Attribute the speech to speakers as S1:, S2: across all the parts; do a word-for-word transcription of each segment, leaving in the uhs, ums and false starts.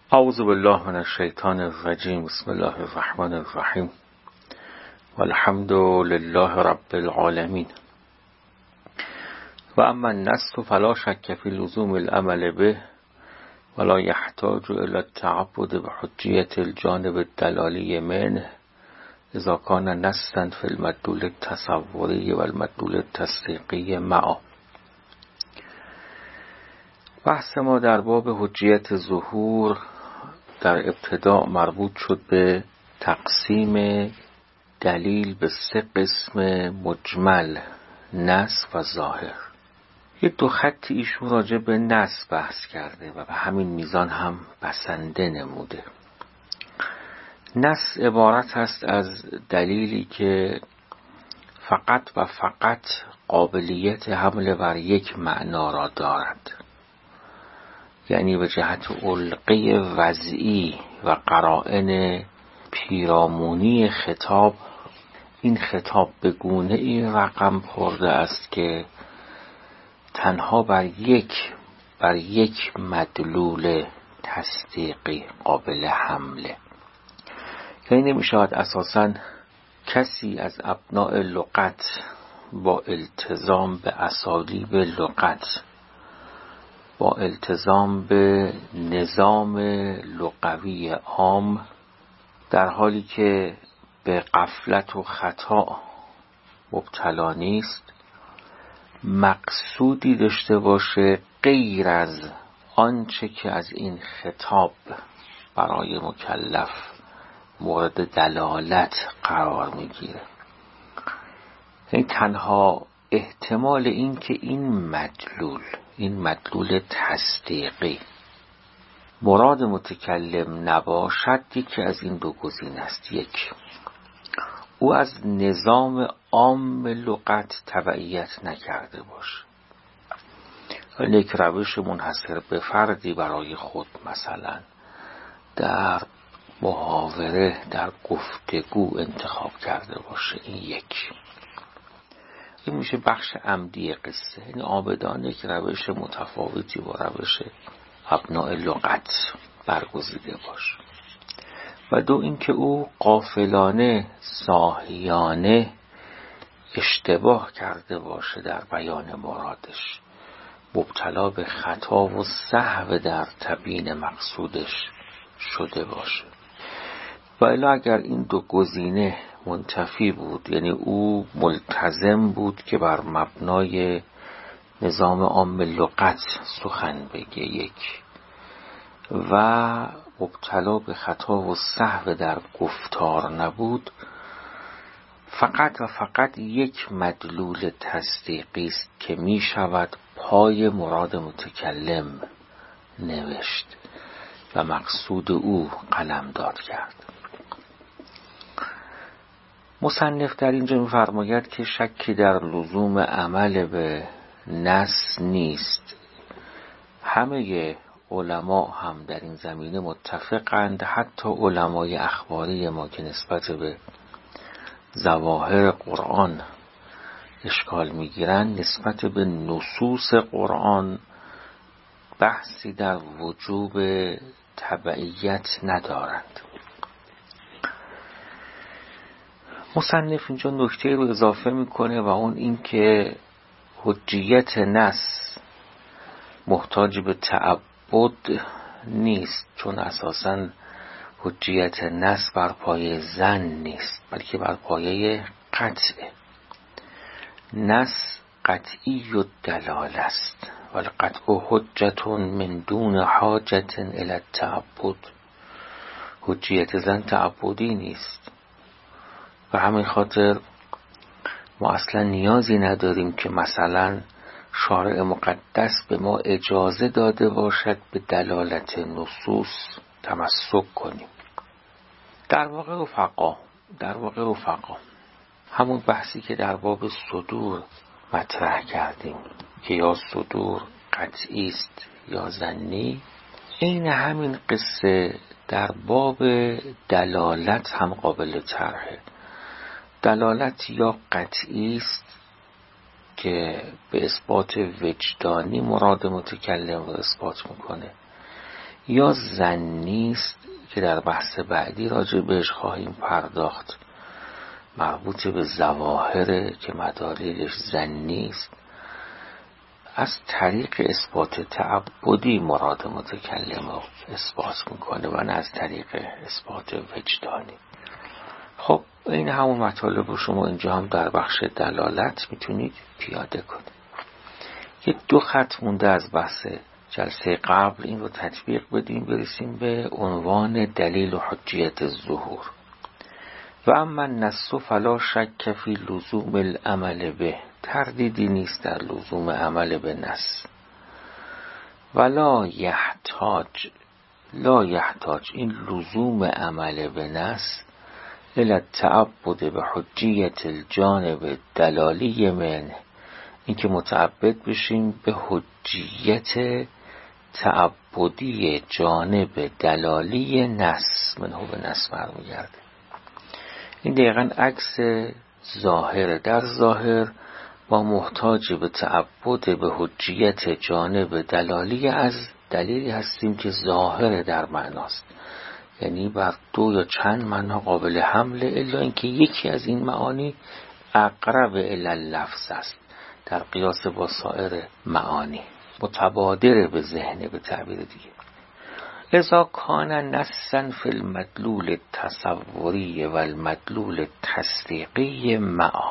S1: اعوذ بالله من الشیطان الرجیم. بسم الله الرحمن الرحیم والحمد لله رب العالمین. و اما النص فلا شک فی لزوم العمل به ولا یحتاج الى التعبد بحجیت الجانب الدلالی منه اذا کان نصا فی المدلول التصوری و المدلول التصدیقی معا. بحث ما در باب حجیت ظهور در ابتدا مربوط شد به تقسیم دلیل به سه قسم مجمل: نص و ظاهر. یه دو خطی ایشون راجع به نص بحث کرده و به همین میزان هم بسنده نموده. نص عبارت است از دلیلی که فقط و فقط قابلیت حمل بر یک معنا را دارد، یعنی به جهت علقه وضعی و قرائن پیرامونی خطاب، این خطاب به گونه ای رقم خورده است که تنها بر یک بر یک مدلول تصدیقی قابل حمله. یعنی نمی شود اساساً کسی از ابناء لغت با التزام به اسالیب لغت، با التزام به نظام لغوی عام، در حالی که به غفلت و خطا مبتلا نیست، مقصودی داشته باشه غیر از آنچه که از این خطاب برای مکلف مورد دلالت قرار میگیره. یعنی تنها احتمال این که این مدلول این مدلول تصدیقی مراد متکلم نباشد، یکی از این دو گزینه است. یک، او از نظام عام لغت تبعیت نکرده باشه، یک روش منحصر به فردی برای خود مثلا در محاوره، در گفتگو انتخاب کرده باشه. این یک، این میشه بخش عمدی قصه، یعنی عابدانه که روش متفاوتی با روش ابناء لغت برگزیده باشه. و دو، اینکه او غافلانه ساهیانه اشتباه کرده باشه در بیان مرادش، مبتلا به خطا و سهو در تبیین مقصودش شده باشه. و الا اگر این دو گزینه منتفی بود، یعنی او ملتزم بود که بر مبنای نظام عام لغت سخن بگه یک، و مبتلا به خطا و سهو در گفتار نبود، فقط و فقط یک مدلول تصدیقی است که می شود پای مراد متکلم نوشت و مقصود او قلمداد کرد. مصنف در اینجا می‌فرماید که شکی در لزوم عمل به نص نیست. همه علما هم در این زمینه متفقند، حتی علمای اخباری ما که نسبت به ظواهر قرآن اشکال می‌گیرند، نسبت به نصوص قرآن بحثی در وجوب تبعیت ندارند. مصنف اینجا نکته رو اضافه میکنه و اون این که حجیت نص محتاج به تعبد نیست، چون اساساً حجیت نص بر پایه ظن نیست، بلکه بر پایه قطعه. نص قطعی و دلال است، ولی قطع حجت من دون حاجت الی التعبد. حجیت ظن تعبدی نیست، و همین خاطر ما اصلا نیازی نداریم که مثلا شارع مقدس به ما اجازه داده باشد به دلالت نصوص تمسک کنیم. در واقع رفقا در واقع رفقا همون بحثی که در باب صدور مطرح کردیم که یا صدور قطعی است یا ظنی، این همین قصه در باب دلالت هم قابل طرحه. دلالت یا قطعی است که به اثبات وجدانی مراد متکلم رو اثبات میکنه، یا ظنی است که در بحث بعدی راجع بهش خواهیم پرداخت، مربوط به ظواهر که مدارش ظنی است، از طریق اثبات تعبدی مراد متکلم رو اثبات میکنه و نه از طریق اثبات وجدانی. خب این همون مطالب رو شما اینجا هم در بخش دلالت میتونید پیاده کنید. یه دو خط مونده از بحث جلسه قبل، این رو تطبیق بدیم برسیم به عنوان دلیل و حجیت الظهور. و اما النص فلا شک فی لزوم العمل به، تردیدی نیست در لزوم عمل به نص. ولا یحتاج، لا یحتاج این لزوم عمل به نص الی التعبد به حجیت الجانب دلالی من، این که متعبد بشیم به حجیت تعبدی جانب دلالی نص، منو به نص برمیگرده. این دقیقاً عکس ظاهر. در ظاهر ما محتاج به تعبد به حجیت جانب دلالی از دلیلی هستیم که ظاهر در معناست، یعنی بر دو یا چند معنا قابل حمله، الا اینکه یکی از این معانی اقرب الی اللفظ است در قیاس با سایر معانی، متبادر به ذهن به تعبیر دیگه. لذا کان نصا فی المدلول التصوری و المدلول التصدیقی معا.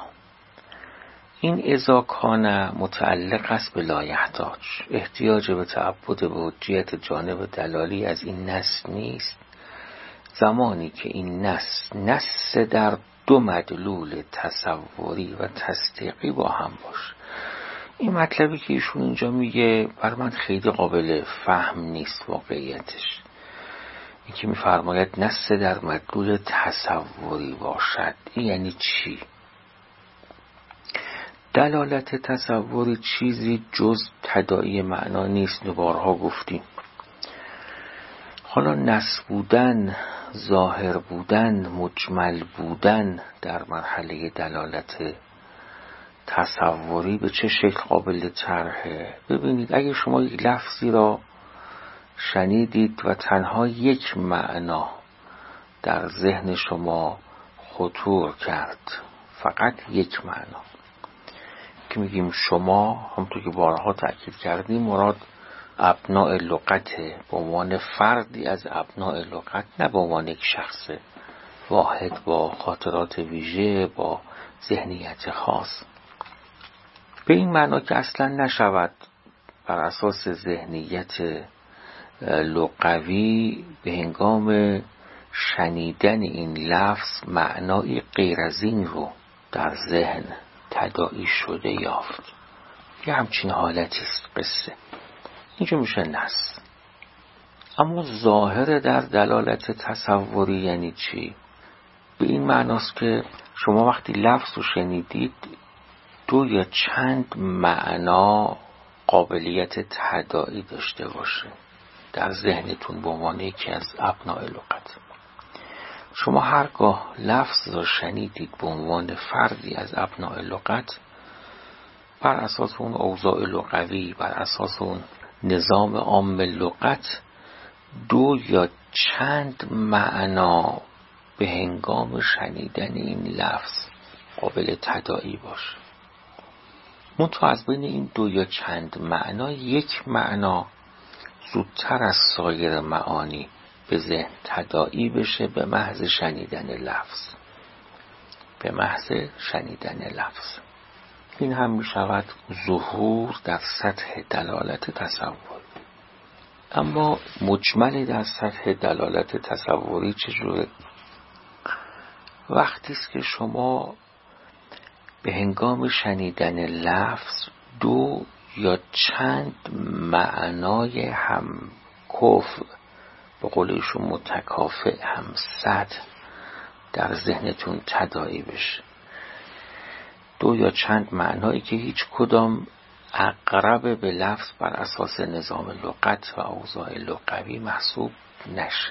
S1: این اذا کان متعلق است به لا یحتاج، احتیاج به تعبد به حجیت جانب دلالی از این نص نیست، زمانی که این نص نص در دو مدلول تصوری و تصدیقی با هم باشه. این مطلبی که ایشون اینجا میگه بر من خیلی قابل فهم نیست واقعیتش. این که میفرماید نص در مدلول تصوری باشد، این یعنی چی؟ دلالت تصوری چیزی جز تداعی معنا نیست، بارها گفتیم. حالا نص بودن، ظاهر بودن، مجمل بودن در مرحله دلالت تصوری به چه شکل قابل طرحه؟ ببینید اگه شما یک لفظی را شنیدید و تنها یک معنا در ذهن شما خطور کرد، فقط یک معنا، که میگیم شما، همونطور که بارها تأکید کردیم، مراد ابناء لغت به عنوان فردی از ابناء لغت، نه به عنوان یک شخص واحد با خاطرات ویژه با ذهنیت خاص. به این معنا که اصلا نشود بر اساس ذهنیت لغوی به هنگام شنیدن این لفظ معنای غیر از این رو در ذهن تداعی شده یافت. یه همچین حالتی است قصه. اینجا میشه نص. اما ظاهر در دلالت تصوری یعنی چی؟ به این معناست که شما وقتی لفظ رو شنیدید دو یا چند معنا قابلیت تداعی داشته باشه در ذهنتون به عنوان یکی از ابناء لغت. شما هرگاه لفظ را شنیدید به عنوان فردی از ابناء لغت، بر اساس اون اوضاع لغوی، بر اساس اون نظام عام لغت، دو یا چند معنا به هنگام شنیدن این لفظ قابل تداعی باشه. منتها از بین این دو یا چند معنا یک معنا زودتر از سایر معانی به ذهن تداعی بشه به محض شنیدن لفظ، به محض شنیدن لفظ. این هم می شود ظهور در سطح دلالت تصور. اما مجمل در سطح دلالت تصوری چجوره؟ وقتی است که شما به هنگام شنیدن لفظ دو یا چند معنای هم کفر، به قول ایشون متکافئ، هم صد در ذهنتون تداعی بشه. دو یا چند معنایی که هیچ کدام اقرب به لفظ بر اساس نظام لغت و اوضاع لغوی محسوب نشه.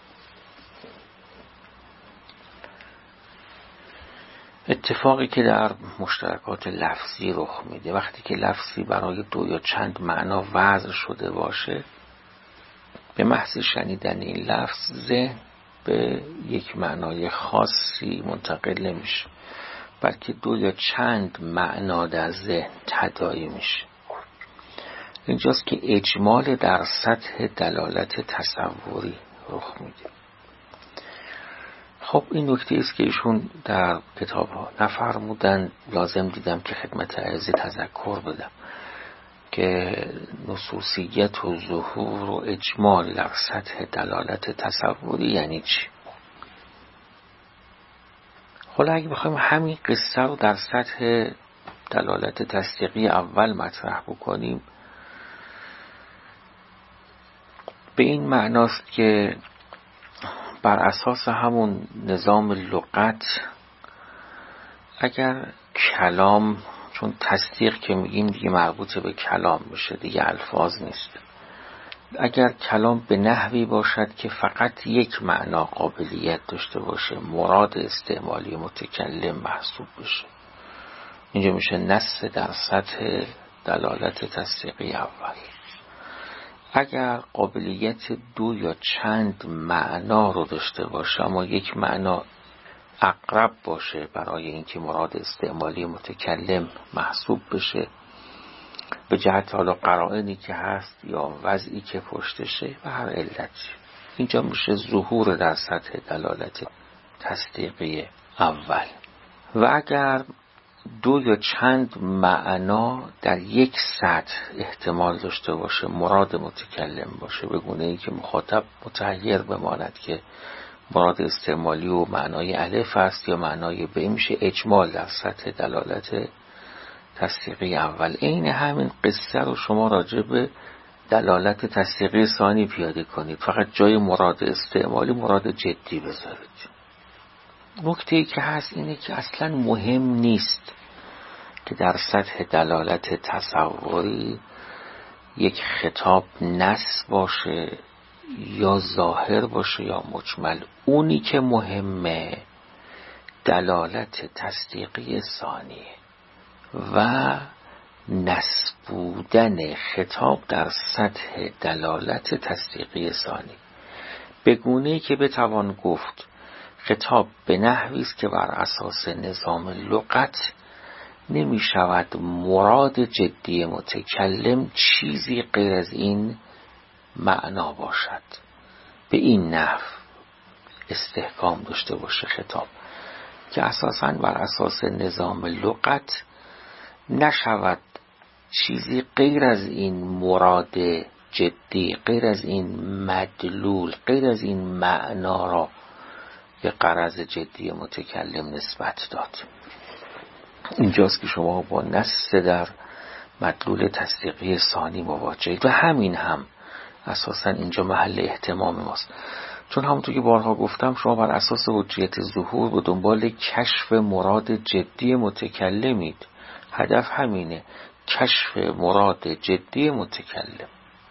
S1: اتفاقی که در مشترکات لفظی رخ میده، وقتی که لفظی برای دو یا چند معنا وضع شده باشه، به محض شنیدن این لفظ ذهن به یک معنای خاصی منتقل نمیشه، بلکه دو یا چند معنا در ذهن تداعی میشه. اینجاست که اجمال در سطح دلالت تصوری رخ میده. خب این نکته است که ایشون در کتاب ها نفرمودن، لازم دیدم که خدمت عرض تذکر بدم که نصوصیت و ظهور و اجمال در سطح دلالت تصوری یعنی چی. حالا اگه بخوایم همین قصه رو در سطح دلالت تصدیقی اول مطرح بکنیم، به این معناست که بر اساس همون نظام لغت اگر کلام، چون تصدیق که میگیم دیگه مربوط به کلام میشه دیگه الفاظ نیست، اگر کلام به نحوی باشد که فقط یک معنا قابلیت داشته باشه، مراد استعمالی متکلم محسوب بشه، اینجا میشه نص در سطح دلالت تصدیقی اول. اگر قابلیت دو یا چند معنا رو داشته باشه اما یک معنا اقرب باشه برای اینکه مراد استعمالی متکلم محسوب بشه، به جهت حالا قرائنی که هست یا وضعی که پشتشه و هر علتی، اینجا میشه ظهور در سطح دلالت تصدیقی اول. و اگر دو یا چند معنا در یک سطح احتمال داشته باشه، مراد متکلم باشه، به گونه ای که مخاطب متحیر بماند که مراد استعمالی و معنای الف است یا معنای ب، میشه اجمال در سطح دلالت تصدیقی اول. این همین قصه رو شما راجع به دلالت تصدیقی ثانی پیاده کنید، فقط جای مراد استعمالی مراد جدی بذارید. نکته‌ای که هست اینه که اصلا مهم نیست که در سطح دلالت تصوری یک خطاب نص باشه یا ظاهر باشه یا مجمل. اونی که مهمه دلالت تصدیقی ثانیه و نص بودن خطاب در سطح دلالت تصدیقی ثانی، به گونه‌ای که بتوان گفت خطاب به نحوی است که بر اساس نظام لغت نمی شود مراد جدی متکلم چیزی غیر از این معنا باشد. به این نحو استحکام داشته باشه خطاب که اساساً بر اساس نظام لغت نشود چیزی غیر از این مراد جدی، غیر از این مدلول، غیر از این معنا را به غرض جدی متکلم نسبت داد. اینجاست که شما با نص در مدلول تصدیقی ثانی مواجهید و همین هم اساساً اینجا محل اهتمام ماست، چون همونطور که بارها گفتم شما بر اساس حجیت ظهور به دنبال کشف مراد جدی متکلمید. هدف همینه، کشف مراد جدی متکلم،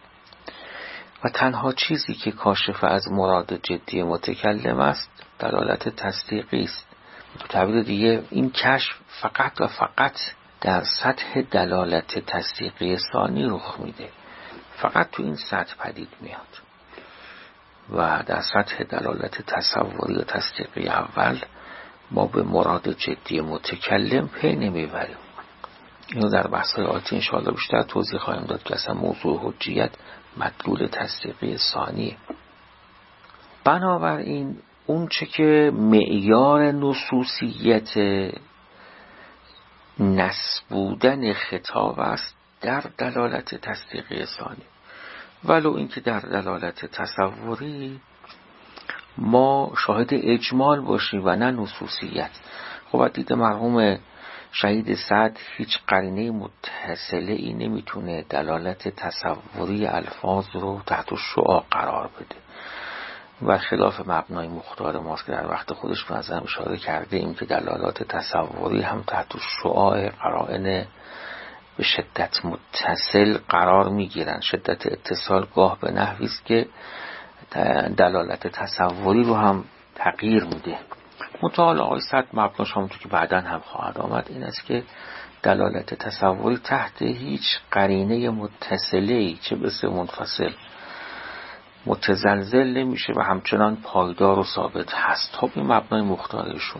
S1: و تنها چیزی که کاشف از مراد جدی متکلم است دلالت تصدیقی است. به تعبیر دیگه این کشف فقط و فقط در سطح دلالت تصدیقی ثانی رخ میده، فقط تو این سطح پدید میاد و در سطح دلالت تصوری و تصدیقی اول ما به مراد جدی متکلم پی نمیبریم. اینو در بحث‌های آتی انشاءالله بیشتر توضیح خواهیم داد که اصلا موضوع حجیت مدلول تصدیقی ثانیه. بنابراین اون چه که معیار نصوصیت نص بودن خطاب است در دلالت تصدیقی ثانی، ولو اینکه در دلالت تصوری ما شاهد اجمال باشیم و نه نصوصیت. خب دید مرحوم شهید سعد هیچ قرینه متصله ای نمیتونه دلالت تصوری الفاظ رو تحت شعاع قرار بده و خلاف مبنای مختار ماست که در وقت خودش به نظرم اشاره کرده ایم که دلالات تصوری هم تحت شعاع قرائن به شدت متصل قرار میگیرن. شدت اتصال گاه به نحوی است که دلالت تصوری رو هم تغییر میده. مطال آقای سعد مبناش همونطور که بعداً هم خواهد آمد این است که دلالت تصوری تحت هیچ قرینه متصله‌ای چه بسه منفصل متزلزل نمیشه و همچنان پایدار و ثابت هست. خب این مبنای مختارشون.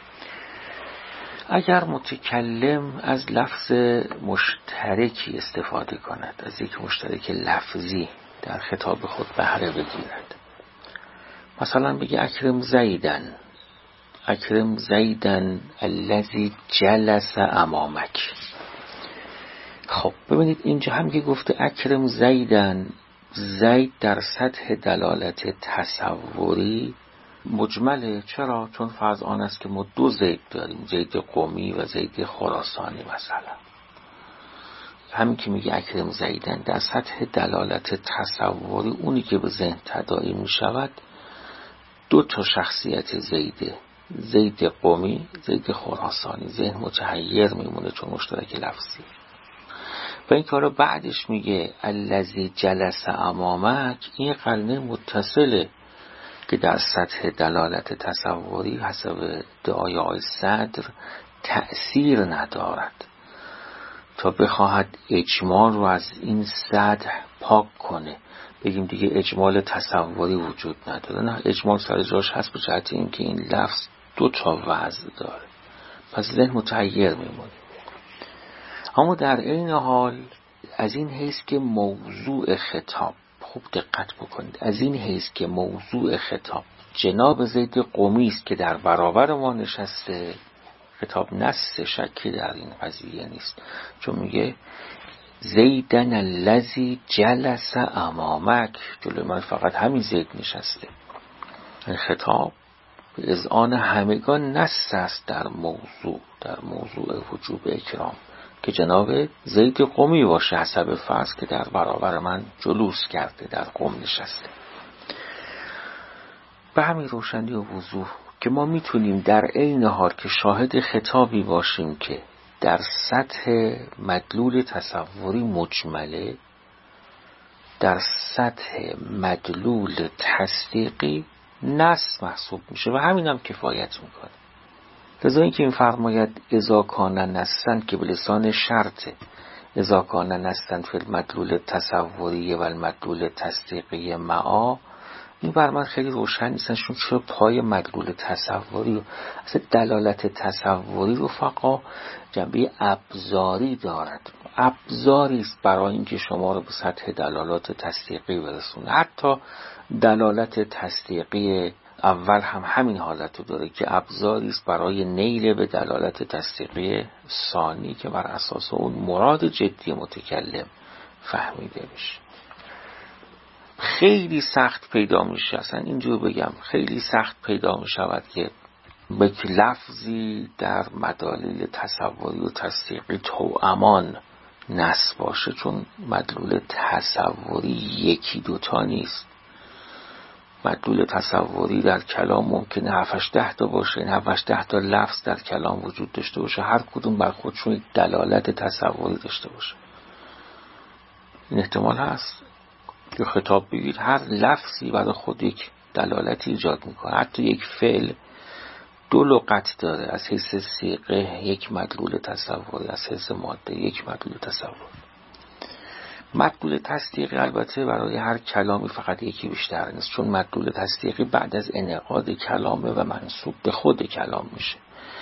S1: اگر متکلم از لفظ مشترکی استفاده کند، از یک مشترک لفظی در خطاب خود بهره بگیرد، مثلا بگه اکرم زیدن، اکرم زیدن الذی جلس امامک. خب ببینید اینجا هم که گفته اکرم زیدن، زید در سطح دلالت تصوری مجمله. چرا؟ چون فرض آن است که ما دو زید داریم، زید قمی و زید خراسانی. مثلا همین که میگه اکرم زیدن در سطح دلالت تصوری، اونی که به ذهن تداعی میشود دو تا شخصیت زیده، زید قمی، زید خراسانی. ذهن متحیر میمونه چون مشترک لفظی. و این کارو بعدش میگه الذی جلس امامک، این قرینه متصله که در سطح دلالت تصوری حسب دعای آقای صدر تأثیر ندارد تا بخواهد اجمال رو از این سطح پاک کنه. بگیم دیگه اجمال تصوری وجود نداره. نه، اجمال سر جاش هست به جهت این که این لفظ دو تا وضع داره، پس ذهن متحیر میمونه. اما در این حال از این حیث که موضوع خطاب، خوب دقت بکنید، از این حیث که موضوع خطاب جناب زید قمی است که در برابر ما نشسته، خطاب نص شکی در این قضیه نیست، چون میگه زیدن الذی جلس امامک، جلوی من فقط همین زید نشسته. این خطاب به اذعان همگان نص است در موضوع، در موضوع وجوب اکرام که جناب زید قمی باشه، حسب فرض که در برابر من جلوس کرده، در قم نشسته. به همین روشنی و وضوح که ما میتونیم در عین حال که شاهد خطابی باشیم که در سطح مدلول تصوری مجمله، در سطح مدلول تصدیقی نص محسوب میشه و همین هم کفایت میکنه. لذا این که این فرماید اذا کان نصًا که به لسان شرطه، اذا کان نصًا فی المدلول تصوری و المدلول تصدیقی معا، این بر من خیلی روشن نیستن، چون چرا پای مدلول تصوری و اصلا دلالت تصوری رفقا جنبه ابزاری دارد، ابزاری است برای اینکه شما رو به سطح دلالات تصدیقی برسونه. حتی دلالت تصدیقی اول هم همین حالت رو داره که ابزاری است برای نیل به دلالت تصدیقی ثانی که بر اساس اون مراد جدی متکلم فهمیده بشه. خیلی سخت پیدا میشه، اصلا اینجور بگم خیلی سخت پیدا میشود که به لفظی در مدلول تصوری و تصدیقی توامان نص باشه، چون مدلول تصوری یکی دوتا نیست. مدلول تصوری در کلام ممکنه هفتش ده تا باشه، این هفتش ده تا لفظ در کلام وجود داشته باشه، هر کدوم بر خودشون دلالت تصوری داشته باشه. این احتمال هست که خطاب بگید هر لفظی برای خود یک دلالتی ایجاد میکنه. حتی یک فعل دو لغت داره، از حیث صیغه یک مدلول تصوری، از حیث ماده یک مدلول تصوری. مدلول تصدیقی البته برای هر کلامی فقط یکی بیشتر نیست، چون مدلول تصدیقی بعد از انعقاد کلامه و منسوب به خود کلام میشه.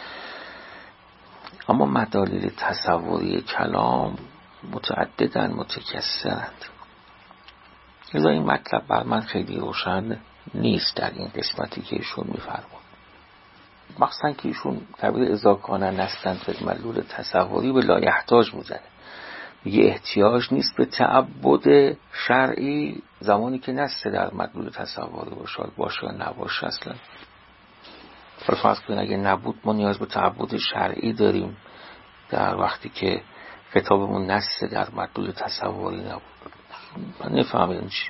S1: اما مدلول تصوری کلام متعددن، متکثرند. لذا این مطلب بر من خیلی روشن نیست در این قسمتی که ایشون میفرمون، مخصوصا که ایشون تعبیر اذا کان نصًا فی المدلول تصوری به لا یحتاج میزنه، میگه احتیاج نیست به تعبد شرعی زمانی که نص در مدلول تصوری باشه باشه یا نباشه. اصلا فرض کنید اگه نبود ما نیاز به تعبد شرعی داریم در وقتی که خطابمون نص در مدلول تصوری نبود؟ من نفهمیدم چی.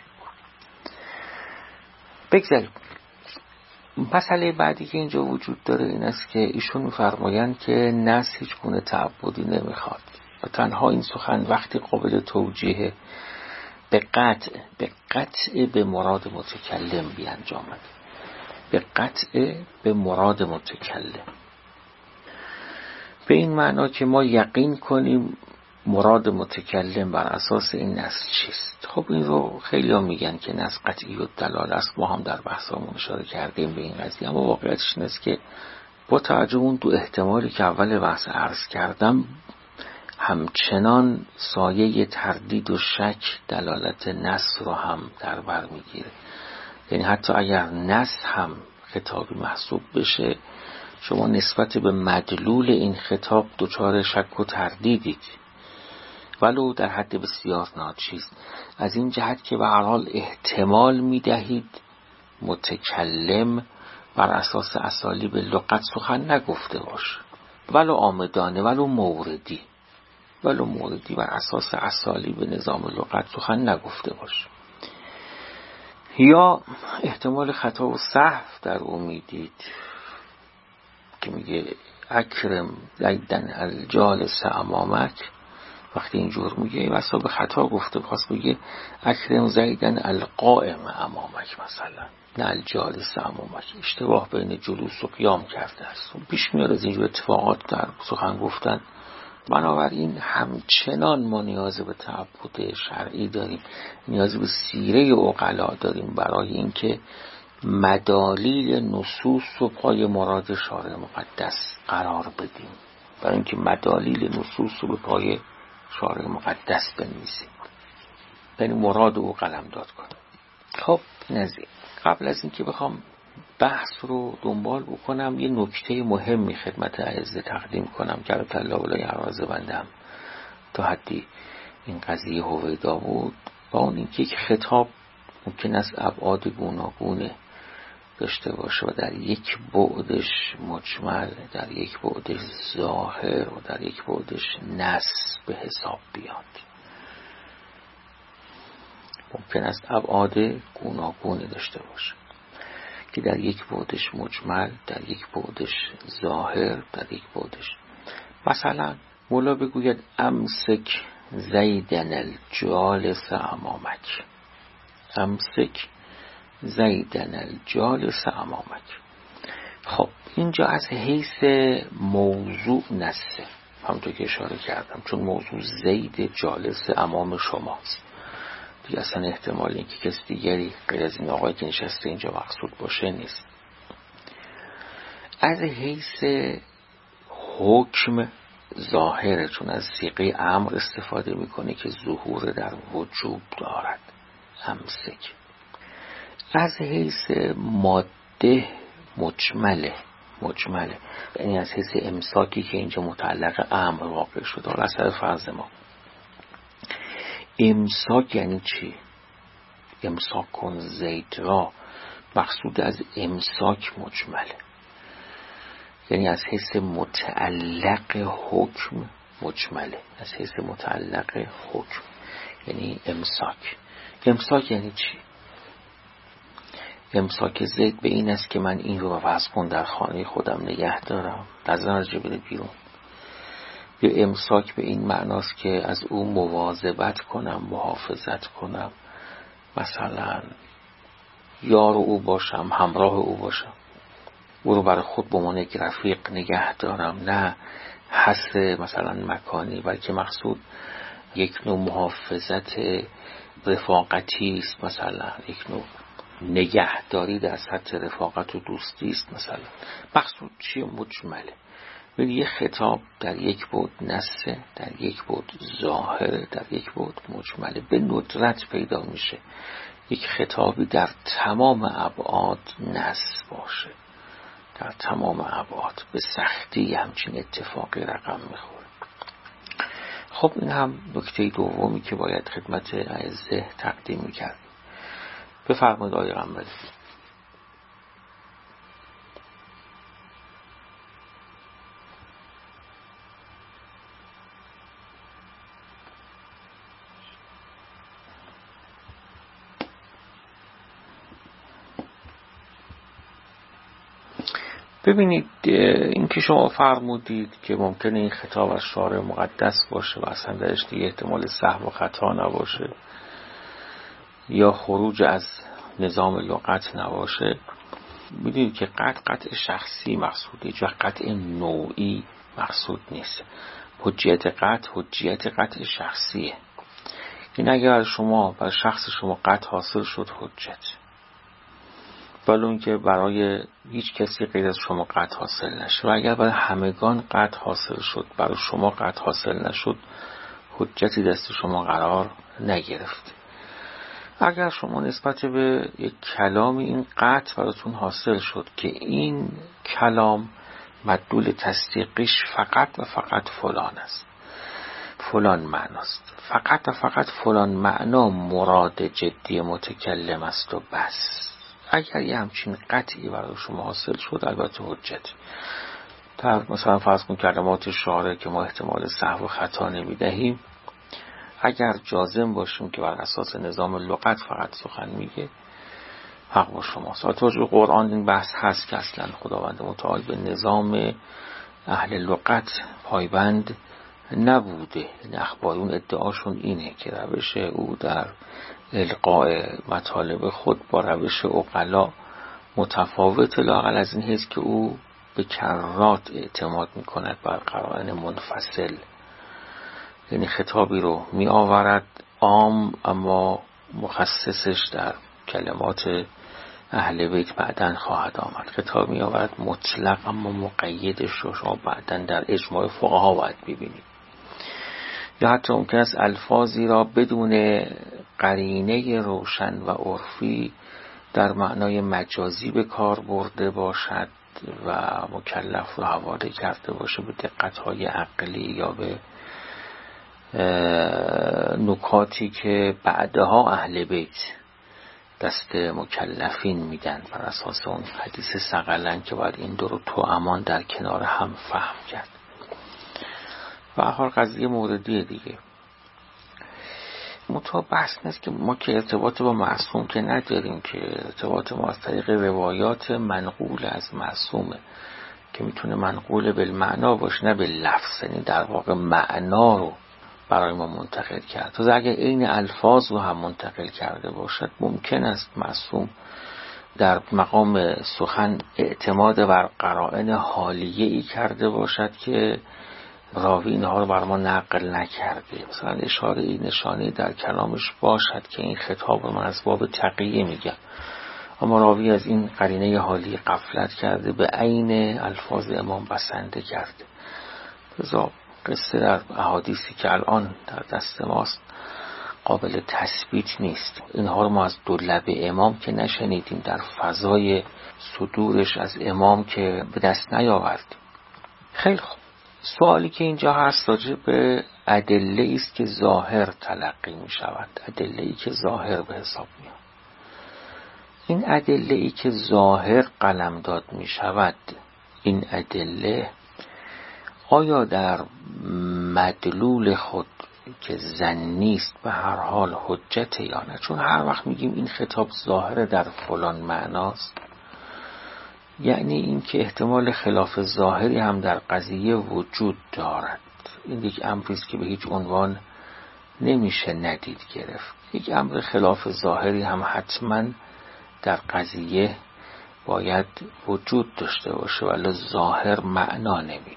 S1: بگذاریم. مسئله بعدی که اینجا وجود داره این است که ایشون می‌فرمایند که نص هیچ گونه تعبدی نمیخواد و تنها این سخن وقتی قابل توجیه به قطع به قطع به مراد متکلم بیانجامد، به قطع به مراد متکلم، به این معنا که ما یقین کنیم مراد متکلم بر اساس این نص چیست؟ خب این رو خیلی ها میگن که نص قطعی و دلال است. ما هم در بحثامون اشاره کردیم به این قضیه، اما واقعیتش این است که با توجه اون دو احتمالی که اول بحث عرض کردم، همچنان سایه تردید و شک دلالت نص رو هم در بر میگیره. یعنی حتی اگر نص هم خطابی محسوب بشه، شما نسبت به مدلول این خطاب دچار شک و تردیدید، ولو در حد بسیار ناچیز، از این جهت که به هر حال احتمال میدهید متکلم بر اساس اسالیب لغت سخن نگفته باشه، ولو آمدانه، ولو موردی ولو موردی بر اساس اسالیب نظام لغت سخن نگفته باشه. یا احتمال خطا و سهو در امیدید که میگه اکرم زیدن الجالس امامک، وقتی اینجور میگه واسه به خطا گفته، خواست بگه اکرم زیدن القائم امامک مثلا، نه الجالس امامک. اشتباه بین جلوس و قیام کرده است. پیش میاد از اینجور اتفاقات در سخن گفتن. بنابراین همچنان ما نیاز به تعبد شرعی داریم، نیاز به سیره عقلا داریم برای اینکه مدالیل نصوص رو پای مراد شارع مقدس قرار بدیم، برای اینکه مدالیل نصوص رو به پای شارع مقدس بنویسیم، یعنی مراد او قلمداد کنیم. خب نزدیک قبل از اینکه بخوام بحث رو دنبال بکنم، یه نکته مهمی خدمت اعزه تقدیم کنم که البته الله ولای عرازه بندم تا حدی این قضیه هویدا بود، با اون اینکه یک خطاب ممکن است ابعاد گوناگون داشته باشه و در یک بعدش مجمل، در یک بعدش ظاهر و در یک بعدش نص به حساب بیاد. ممکن است ابعاد گوناگون داشته باشه که در یک بعدش مجمل، در یک بعدش ظاهر، در یک بعدش. مثلا مولا بگوید امسک زیدن الجالس امامک، امسک زیدن الجالس امامک. خب اینجا از حیث موضوع نصه، همونطور که اشاره کردم، چون موضوع زید جالس امام شماست دیگه، اصلا احتمال اینکه کسی دیگری غیر از این آقای که نشسته اینجا مقصود باشه نیست. از حیث حکم ظاهره، چون از صیغه امر استفاده میکنه که ظهور در وجوب دارد، امسک. از حیث ماده مجمله، مجمله یعنی از حیث امساکی که اینجا متعلق امر واقع شده. حالا اثر فرض ما امساک یعنی چی؟ امساک کن زید را، مقصود از امساک مجمله، یعنی از حیث متعلق حکم مجمله، از حیث متعلق حکم یعنی امساک. امساک یعنی چی؟ امساک زید به این است که من این رو وضع کن در خانه خودم نگه دارم، نظر بره بیرون. یا امساک به این معناست که از او مواظبت کنم، محافظت کنم، مثلا یار او باشم، همراه او باشم، او رو برای خود به عنوان یک رفیق نگه دارم، نه حصر مثلا مکانی، بلکه مقصود یک نوع محافظت رفاقتی است، مثلا یک نوع نگهداری در سطح رفاقت و دوستی است. مثلا مقصود چیه؟ مجمله. ببین یه خطاب در یک بعد نصه، در یک بعد ظاهره، در یک بعد مجمله. به ندرت پیدا میشه یک خطابی در تمام ابعاد نص باشه، در تمام ابعاد. به سختی همچین اتفاقی رقم میخوره. خب این هم نکته دومی که باید خدمت اعزه تقدیم میکرد. بفرمایید آقای قنبری. ببینید این که شما فرمودید که ممکنه این خطاب از شارع مقدس باشه و اصلا درش دیگه احتمال سهو و خطا نباشه یا خروج از نظام لغت نباشه، میدونید که قطع قطع شخصی مقصوده، جا قطع نوعی مقصود نیست. حجیت قطع حجیت قطع شخصیه. این اگر شما بر شخص شما قطع حاصل شد حجت، ولی اون که برای هیچ کسی غیر از شما قطع حاصل نشد، و اگر برای همگان قطع حاصل شد برای شما قطع حاصل نشد حجتی دست شما قرار نگرفت. اگر شما نسبت به یک کلام این قطع براتون حاصل شد که این کلام مدلول تصدیقش فقط و فقط فلان است، فلان معناست، فقط و فقط فلان معنا مراد جدی متکلم است و بس، اگر یه همچین قطعی برای شما حاصل شد البته حجت. در مثلا فرض کن کلمات شاعر که ما احتمال سهو و خطا نمیدهیم، اگر جازم باشیم که بر اساس نظام لغت فقط سخن میگه حق با شماست. توجه قرآن این بحث هست که اصلا خداوند متعال به نظام اهل لغت پایبند نبوده. این اخبارون ادعاشون اینه که روش او در القاء مطالب خود با روش عقلا متفاوت، لااقل از این حیث که او به کرات اعتماد میکند بر قرائن منفصل، یعنی خطابی رو می آورد عام اما مخصصش در کلمات اهل بیت بعدن خواهد آمد، خطاب می آورد مطلق اما مقیدش رو شما بعدن در اجماع فقها باید ببینید. یا حتی ممکن است الفاظی را بدون قرینه روشن و عرفی در معنای مجازی به کار برده باشد و مکلف رو حواله کرده باشه به دقت‌های عقلی یا به نکاتی که بعدها اهل بیت دست مکلفین میدن بر اساس اون حدیث ثقلین که باید این دو رو تو امان در کنار هم فهم کرد. و هر قضیه موردیه دیگه. متو بحث نیست که ما که ارتباط با معصوم که نداریم، که ارتباط ما از طریق روایات منقول از معصومه که میتونه منقول بالمعنا باشه نه باللفظ، یعنی در واقع معنا رو برای ما منتقل کرد. تا اگر این الفاظ رو هم منتقل کرده باشد ممکن است معصوم در مقام سخن اعتماد بر قرائن حالیه‌ای کرده باشد که راوی اینها رو بر ما نقل نکرده. مثلا اشاره این نشانه در کلامش باشد که این خطاب رو من از باب تقیه میگم، اما راوی از این قرینه حالی غفلت کرده، به عین الفاظ امام بسنده کرده. لذا قصه در احادیثی که الان در دست ماست قابل تثبیت نیست. اینها رو ما از دو لب امام که نشنیدیم، در فضای صدورش از امام که به دست نیاوردیم. خیلی خوب، سوالی که اینجا هست راجع به ادله است که ظاهر تلقی می شود، ادله ای که ظاهر به حساب میاد. این ادله ای که ظاهر قلمداد می شود، این ادله آیا در مدلول خود که ظنی است به هر حال حجت یا نه؟ چون هر وقت میگیم این خطاب ظاهر در فلان معناست، یعنی این که احتمال خلاف ظاهری هم در قضیه وجود دارد. این یک امری است که به هیچ عنوان نمیشه ندید گرفت. یک امر خلاف ظاهری هم حتما در قضیه باید وجود داشته باشه، ولی ظاهر معنا نمیده.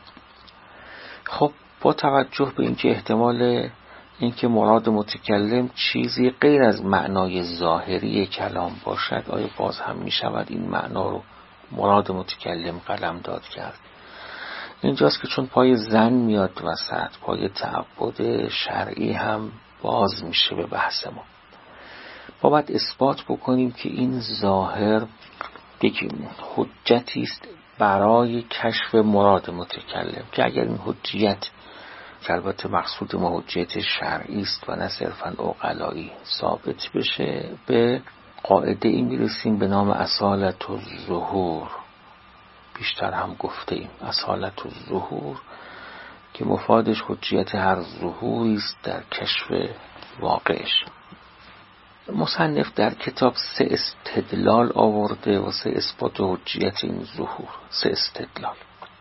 S1: خب با توجه به اینکه احتمال اینکه مراد متکلم چیزی غیر از معنای ظاهری کلام باشد، آیا باز هم می شود این معنا رو مراد متکلم قلم داد کرد؟ اینجاست که چون پای ظن میاد وسط، پای تعبد شرعی هم باز میشه به بحث ما. ما باید اثبات بکنیم که این ظاهر یک حجتی است برای کشف مراد متکلم، که اگر این حجیت که البته مقصود ما حجیت شرعی است و نه صرفاً عقلایی ثابت بشه، به قاعده این میرسیم به نام اصالت الظهور. بیشتر هم گفته ایم اصالت الظهور که مفادش حجیت هر ظهوری است در کشف واقعش. مصنف در کتاب سه استدلال آورده واسه اثبات حجیت این ظهور. سه استدلال.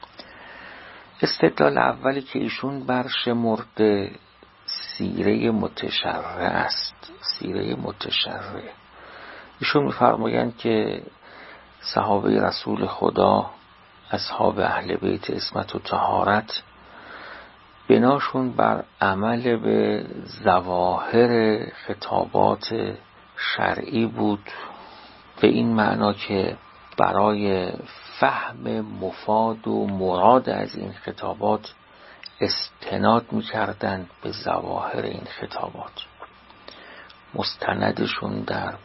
S1: استدلال اولی که ایشون برشمرده سیره متشرع است. سیره متشرع ایشون می‌فرمایند که صحابه رسول خدا، اصحاب اهل بیت عصمت و طهارت، بناشون بر عمل به ظواهر خطابات شرعی بود، به این معنا که برای فهم مفاد و مراد از این خطابات استناد می‌کردند به ظواهر این خطابات. مستندشون در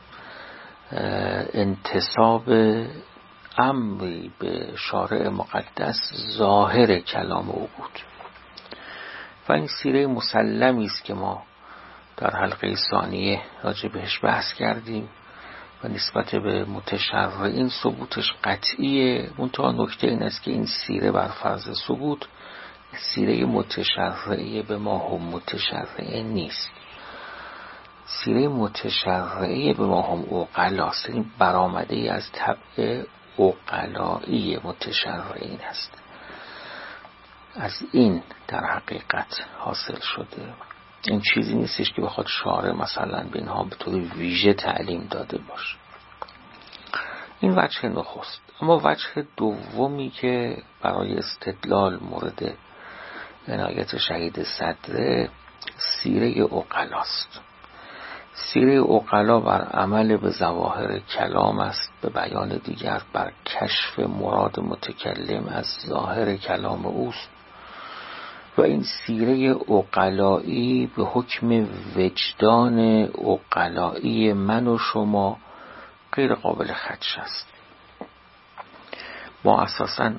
S1: انتساب امری به شارع مقدس ظاهر کلام او بود و این سیره مسلمی است که ما در حلقه ثانیه راجع بهش بحث کردیم و نسبت به متشرعین ثبوتش قطعیه. منتها نکته این است که این سیره بر فرض ثبوت سیره متشرعیه، به ما هم متشرعه نیست. سیره متشرعیه به ما هم عقلاست، این برآمده ای از طبع عقلایی متشرعین است. از این در حقیقت حاصل شده. این چیزی نیستش که بخواد شارع مثلا به اینها به طور ویژه تعلیم داده باشه. این وجه نخست. اما وجه دومی که برای استدلال مورد عنایت شهید صدره سیره عقلاست. سیره عقلا بر عمل به ظواهر کلام است، به بیان دیگر بر کشف مراد متکلم از ظاهر کلام اوست و این سیره عقلایی به حکم وجدان عقلایی من و شما غیر قابل خدش است. ما اساساً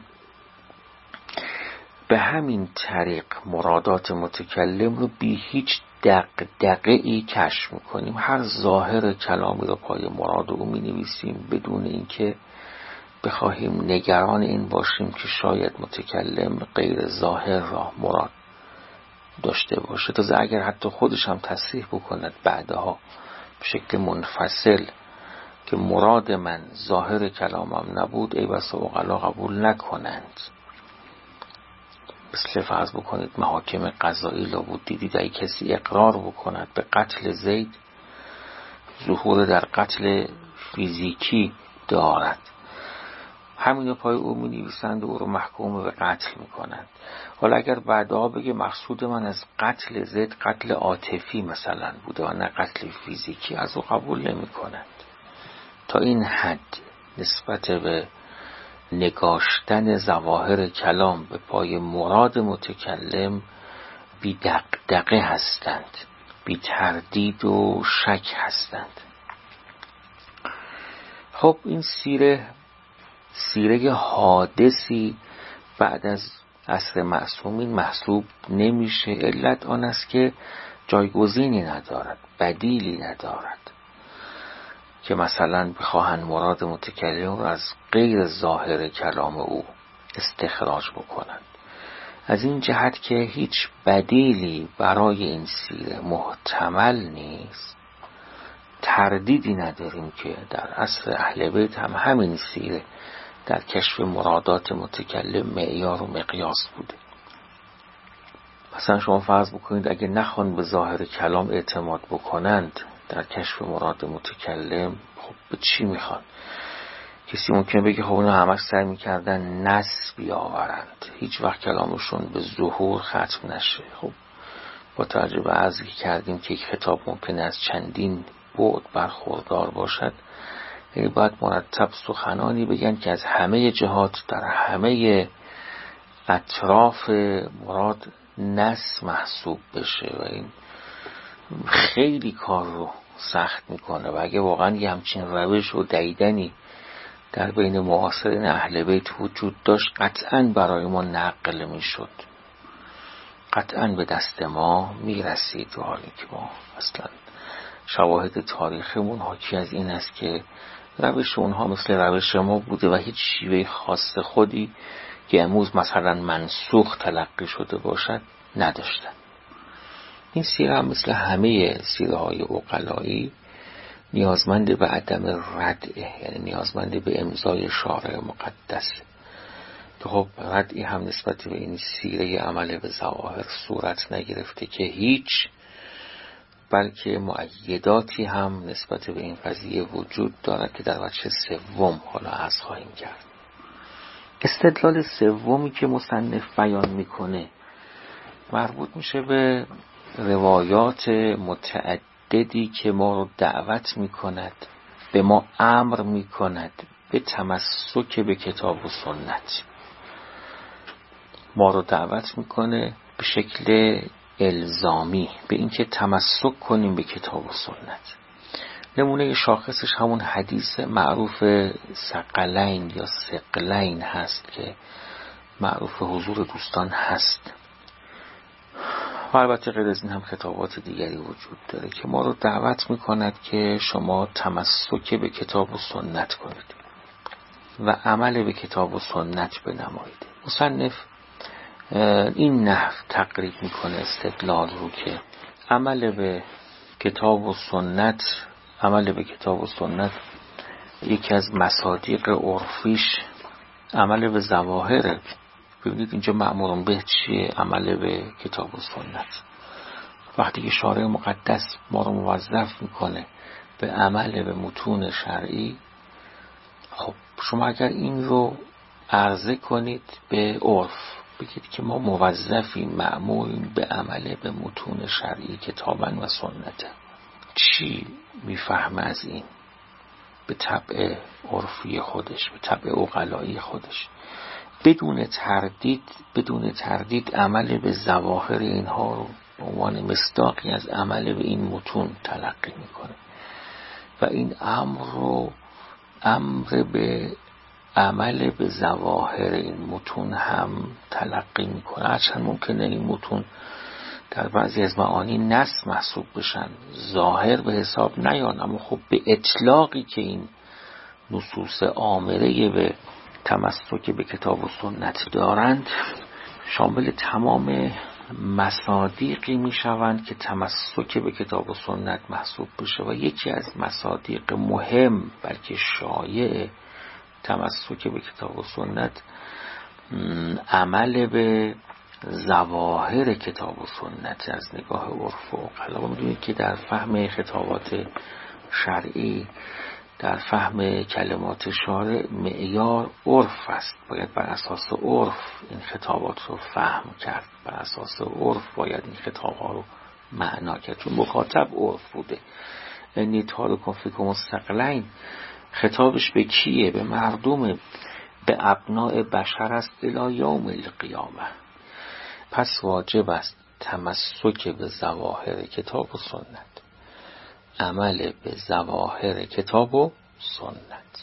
S1: به همین طریق مرادات متکلم رو بی هیچ دغدغه‌ای کشف میکنیم. هر ظاهر کلامی رو پای مراد او می‌نویسیم بدون اینکه بخواهیم نگران این باشیم که شاید متکلم غیر ظاهر را مراد داشته باشه. تازه اگر حتی خودش هم تصریح بکند بعدها به شکل منفصل که مراد من ظاهر کلامم نبود، ای بسا عقلا قبول نکنند. مثل فرض بکنید محاکم قضایی لابد دیدید ای کسی اقرار بکند به قتل زید ظهور در قتل فیزیکی دارد، همینو پای او می نویسند و او رو محکوم به قتل می کنند. حالا اگر بعدها بگه مقصود من از قتل زید قتل عاطفی مثلا بوده و نه قتل فیزیکی، از او قبول نمی کنند. تا این حد نسبت به نگاشتن ظواهر کلام به پای مراد متکلم بی دغدغه هستند، بی تردید و شک هستند. خب این سیره سیره حادثی بعد از عصر معصومین محسوب نمیشه. علت آن است که جایگزینی ندارد، بدیلی ندارد که مثلا بخواهن مراد متکلم رو از غیر ظاهر کلام او استخراج بکنند. از این جهت که هیچ بدیلی برای این سیره محتمل نیست، تردیدی نداریم که در عصر اهل بیت هم همین سیره در کشف مرادات متکلم معیار و مقیاس بوده. مثلا شما فرض بکنید اگه نخوان به ظاهر کلام اعتماد بکنند در کشف مراد متکلم، خب به چی میخوان؟ کسی ممکنه بگه خب اونا همش سعی میکردن نص بیاورند، هیچ وقت کلامشون به ظهور ختم نشه. خب با توجه به عرضی که کردیم که یک خطاب ممکنه از چندین بعد برخوردار باشد، یعنی باید مرتب سخنانی بگن که از همه جهات در همه اطراف مراد نص محسوب بشه و این خیلی کار رو سخت میکنه. و اگه واقعا یه همچین روش و دیدنی در بین معاصرین اهل بیت وجود داشت، قطعاً برای ما نقل میشد، قطعاً به دست ما میرسید. و حالی که ما اصلا شواهد تاریخمون حاکی از این است که روش اونها مثل روش ما بوده و هیچ شیوه خاص خودی که امروز مثلا منسوخ تلقی شده باشد نداشتن. این سیره هم مثل همه سیره های عقلایی نیازمند به عدم ردعه، یعنی نیازمند به امضای شارع مقدس. که خب ردعی هم نسبت به این سیره عمل به ظواهر صورت نگرفته که هیچ، بلکه مؤیداتی هم نسبت به این قضیه وجود دارد که در وجه سوم حالا عرض خواهیم کرد. استدلال سومی که مصنف بیان میکنه مربوط میشه به روایات متعددی که ما رو دعوت میکند، به ما امر میکند به تمسک به کتاب و سنت. ما رو دعوت میکنه به شکل الزامی به اینکه تمسک کنیم به کتاب و سنت. نمونه شاخصش همون حدیث معروف ثقلین یا ثقلین هست که معروف حضور دوستان هست. و البته غیر از این هم خطابات دیگری وجود داره که ما رو دعوت میکند که شما تمسک به کتاب و سنت کنید و عمل به کتاب و سنت بنمایید. مصنف این نحو تقریب میکنه استدلال رو که عمل به کتاب و سنت عمل به کتاب و سنت یکی از مصادیق عرفیش عمل به ظواهره. ببینید اینجا مأمورون به چیه؟ عمل به کتاب و سنت. وقتی که شارع مقدس ما رو موظف میکنه به عمل به متون شرعی، خب شما اگر این رو عرضه کنید به عرف، بگید که ما موظفیم مأموریم به عمل به متون شرعی کتابن و سنت، چی میفهمه از این؟ به طبع عرفی خودش، به طبع عقلایی خودش، بدون تردید بدون تردید عمل به ظواهر اینها رو به عنوان مصداقی از عمل به این متون تلقی میکنه و این امر رو امر به عمل به ظواهر این متون هم تلقی میکنه. هرچند ممکنه این متون در بعضی از معانی نص محسوب بشن، ظاهر به حساب نیان، اما خب به اطلاقی که این نصوص آمره به تمسک به کتاب و سنت دارند شامل تمام مصادیقی میشوند که تمسک به کتاب و سنت محسوب بشه. و یکی از مصادیق مهم بلکه شایع تمسک به کتاب و سنت عمل به ظواهر کتاب و سنت از نگاه عرف و عقلا. می‌دونید که در فهم خطابات شرعی، در فهم کلمات شارع معیار عرف است. باید بر اساس عرف این خطابات رو فهم کرد، بر اساس عرف باید این خطابات رو معنا کرد، چون مخاطب عرف بوده. انی تارکم فیکم الثقلین خطابش به کیه؟ به مردم، به ابناء بشر است الی یوم القیامه. پس واجب است تمسک به ظواهر کتاب و سنت، عمل به ظواهر کتاب و سنت.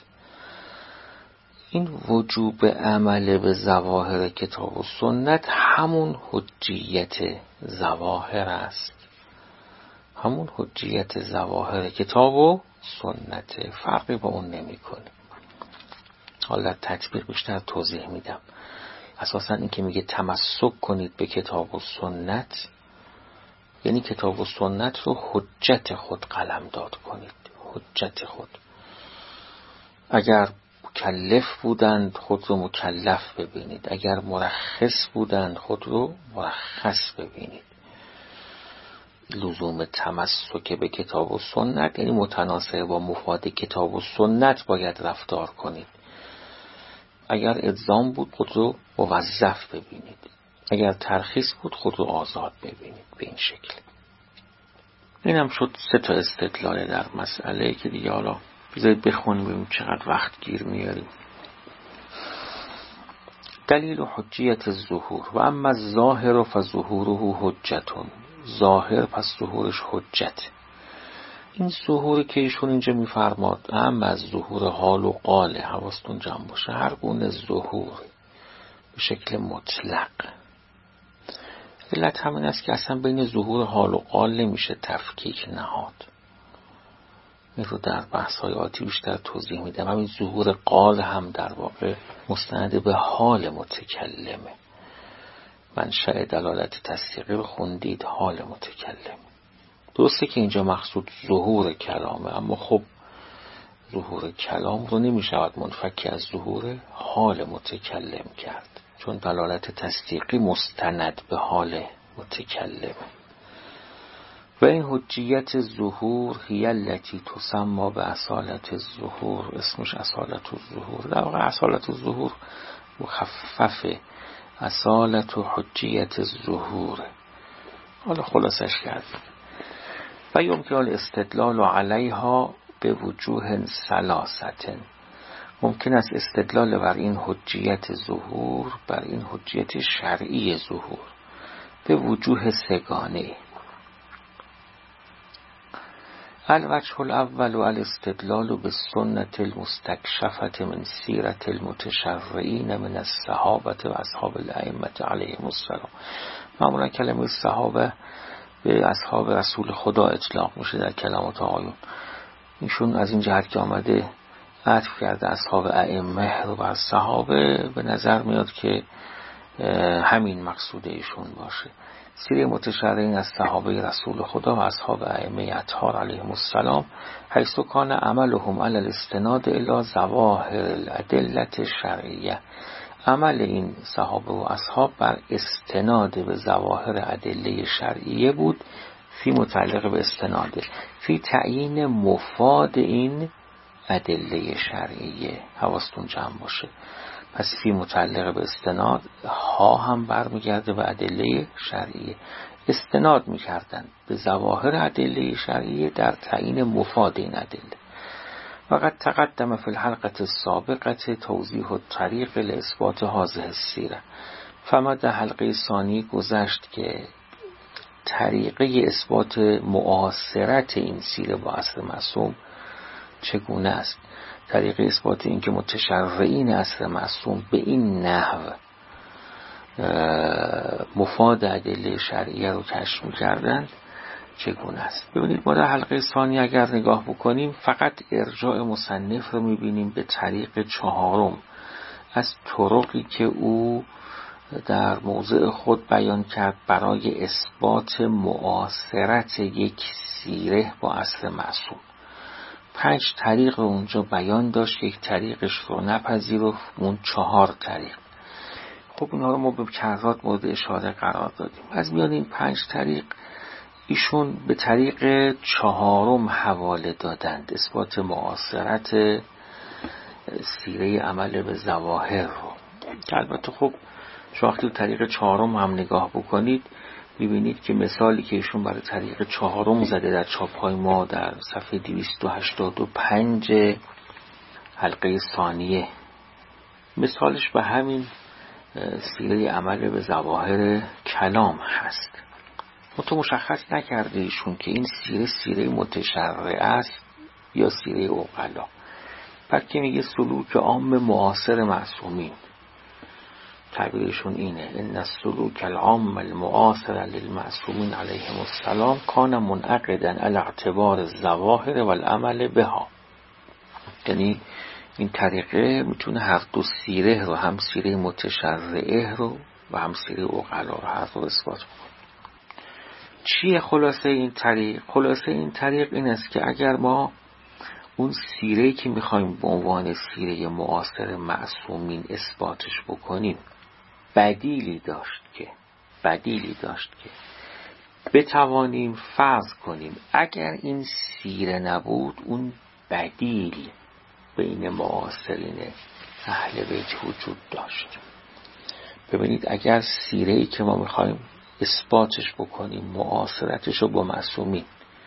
S1: این وجوب عمل به ظواهر کتاب و سنت همون حجیت ظواهر است، همون حجیت ظواهر کتاب و سنت، فرقی با اون نمی کنه. حالا تطبیق بیشتر توضیح میدم. اساساً این که میگه تمسک کنید به کتاب و سنت یعنی کتاب و سنت رو حجت خود قلمداد کنید، حجت خود. اگر مکلف بودند خود رو مکلف ببینید، اگر مرخص بودند خود رو مرخص ببینید. لزوم تمسک به کتاب و سنت یعنی متناسب با مفاد کتاب و سنت باید رفتار کنید. اگر الزام بود خود رو موظف ببینید، اگر ترخیص بود خود رو آزاد ببینید. به این شکل. این هم شد سه تا استدلال در مسئله که دیگه حالا بذارید بخونیم ببینیم چقدر وقت گیر میاریم. دلیل حجیت الظهور و اما الظاهر فظهوره حجتون. ظاهر پس ظهورش حجت. این ظهوری که ایشون اینجا میفرماد هم از ظهور حال و قاله، حواستون جمع باشه، هر گونه ظهور به شکل مطلق. علت همین است که اصلا بین ظهور حال و قال نمیشه تفکیک نهاد. این رو در بحث‌های آتی بیشتر توضیح میدم. همین ظهور قال هم در واقع مستند به حال متکلمه. منشأ دلالت تصدیقی رو خوندید، حال متکلم. درسته که اینجا مقصود ظهور کلامه، اما خب ظهور کلام رو نمیشود منفک از ظهور حال متکلم کرد، چون دلالت تصدیقی مستند به حال متکلم. و این حجیت ظهور هی التی تسمى به اصالت الظهور، اسمش اصالت الظهور. در واقع اصالت الظهور مخفف اصالت و حجیت الظهور. حالا خلاصش کردیم. و یمکن الاستدلال علیها به وجوه ثلاثه، ممکن است استدلال بر این حجیت ظهور، بر این حجیت شرعی ظهور به وجوه سگانه. الوجه الاول و الاستدلال به سنت المستکشفة من سیرت المتشرعین من الصحابه و اصحاب الائمه علیهم السلام. معمولا کلمه صحابه به اصحاب رسول خدا اطلاق میشه در کلمات آقایون. ایشون از این جهت که آمده عطف کرده اصحاب ائمه رو بر صحابه، به نظر میاد که همین مقصود ایشون باشه. سیره متشرعین از صحابه رسول خدا و اصحاب ائمه اطهار علیهم السلام، حیث کان عملهم علی الاستناد الی ظواهر الادله الشرعیه. عمل این صحابه و اصحاب بر استناد به ظواهر ادله شرعیه بود، فی متعلق به استناده، فی تعیین مفاد این ادله شرعیه. حواستون جمع باشه. پس فی متعلق به استناد ها هم برمیگرده به ادله شرعیه. استناد میکردن به ظواهر ادله شرعیه در تعیین مفاد این ادله. وقد تقدم فی الحلقه السابقه توضیح الطریق لاثبات هذه السیره. فما در حلقه ثانی گذشت که طریقه اثبات معاصرت این سیره با عصر معصوم چگونه است. طریقه اثبات این که متشرعین عصر معصوم به این نحو مفاد ادله شرعیه رو کشف می‌کردند چگونه است. ببینید ما در حلقه ثانی اگر نگاه بکنیم فقط ارجاع مصنف رو می‌بینیم به طریق چهارم از طرقی که او در موضع خود بیان کرد برای اثبات معاصرت یک سیره با عصر معصوم. پنج طریق اونجا بیان داشت، یک طریقش رو نپذیرفت، اون چهار طریق. خب اینها رو ما به کرات مورد اشاره قرار دادیم. از میان این پنج طریق ایشون به طریق چهارم حواله دادند اثبات معاصرت سیره عمل به ظواهر رو. البته خب شما وقتی طریق چهارم هم نگاه بکنید میبینید که مثالی که ایشون برای طریق چهارم زده در چاپ‌های ما در صفحه دویست و هشتاد و پنج حلقه ثانیه، مثالش به همین سیره عمل به ظواهر کلام هست. متو مشخص نکرده ایشون که این سیره سیره متشرعه است یا سیره عقلا، بلکه میگه سلوک عام معاصر معصومین. تعبیرشون اینه: ان السلوک العام المعاصر للمعصومین علیهم السلام کان منعقدا علی اعتبار الظواهر والعمل بها. یعنی این طریقه میتونه هر دو سیره رو، هم سیره متشرعه رو و هم سیره عقلا رو هر دو اثبات کنه. چیه خلاصه این طریق؟ خلاصه این طریق این است که اگر ما اون سیره‌ای که میخوایم به عنوان سیره معاصر معصومین اثباتش بکنیم بدیلی داشت که بدیلی داشت که بتوانیم فرض کنیم اگر این سیره نبود اون بدیل بین معاصرین اهل بیت وجود داشت. ببینید اگر سیره‌ای که ما میخوایم اثباتش بکنیم معاصرتش رو با معصومین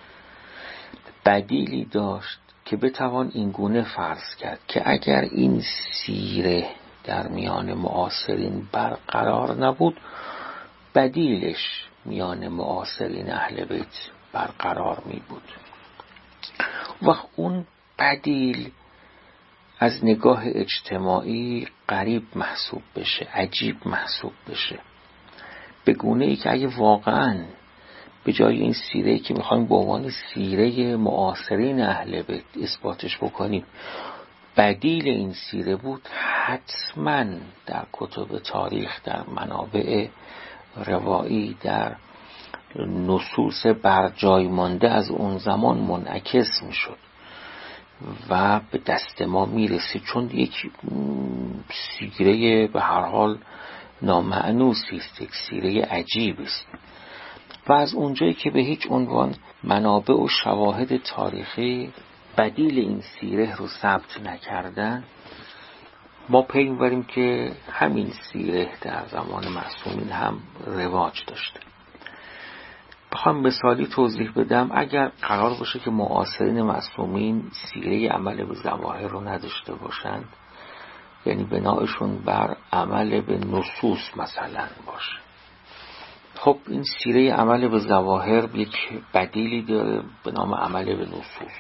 S1: بدیلی داشت که بتوان این گونه فرض کرد که اگر این سیره در میان معاصرین برقرار نبود بدیلش میان معاصرین اهل بیت برقرار می بود. وقت اون بدیل از نگاه اجتماعی غریب محسوب بشه، عجیب محسوب بشه، به گونه ای که اگه واقعاً به جای این سیره‌ای که میخوایم به عنوان سیره معاصرین اهل بیت اثباتش بکنیم بدیل این سیره بود، حتما در کتب تاریخ، در منابع روایی، در نصوص برجای مانده از اون زمان منعکس میشد و به دست ما میرسید، چون یک سیره به هر حال نامعنوسی است، یک سیره عجیب است. و از اونجایی که به هیچ عنوان منابع و شواهد تاریخی بدیل این سیره رو ثبت نکردن، ما پی می‌بریم که همین سیره در زمان معصومین هم رواج داشته. بخوام مثالی توضیح بدم، اگر قرار باشه که معاصرین معصومین سیره عمل به ظواهر رو نداشته باشند، یعنی بنایشون بر عمل به نصوص مثلا باشه، خب این سیره عمل به ظواهر یک بدیلی داره به نام عمل به نصوص.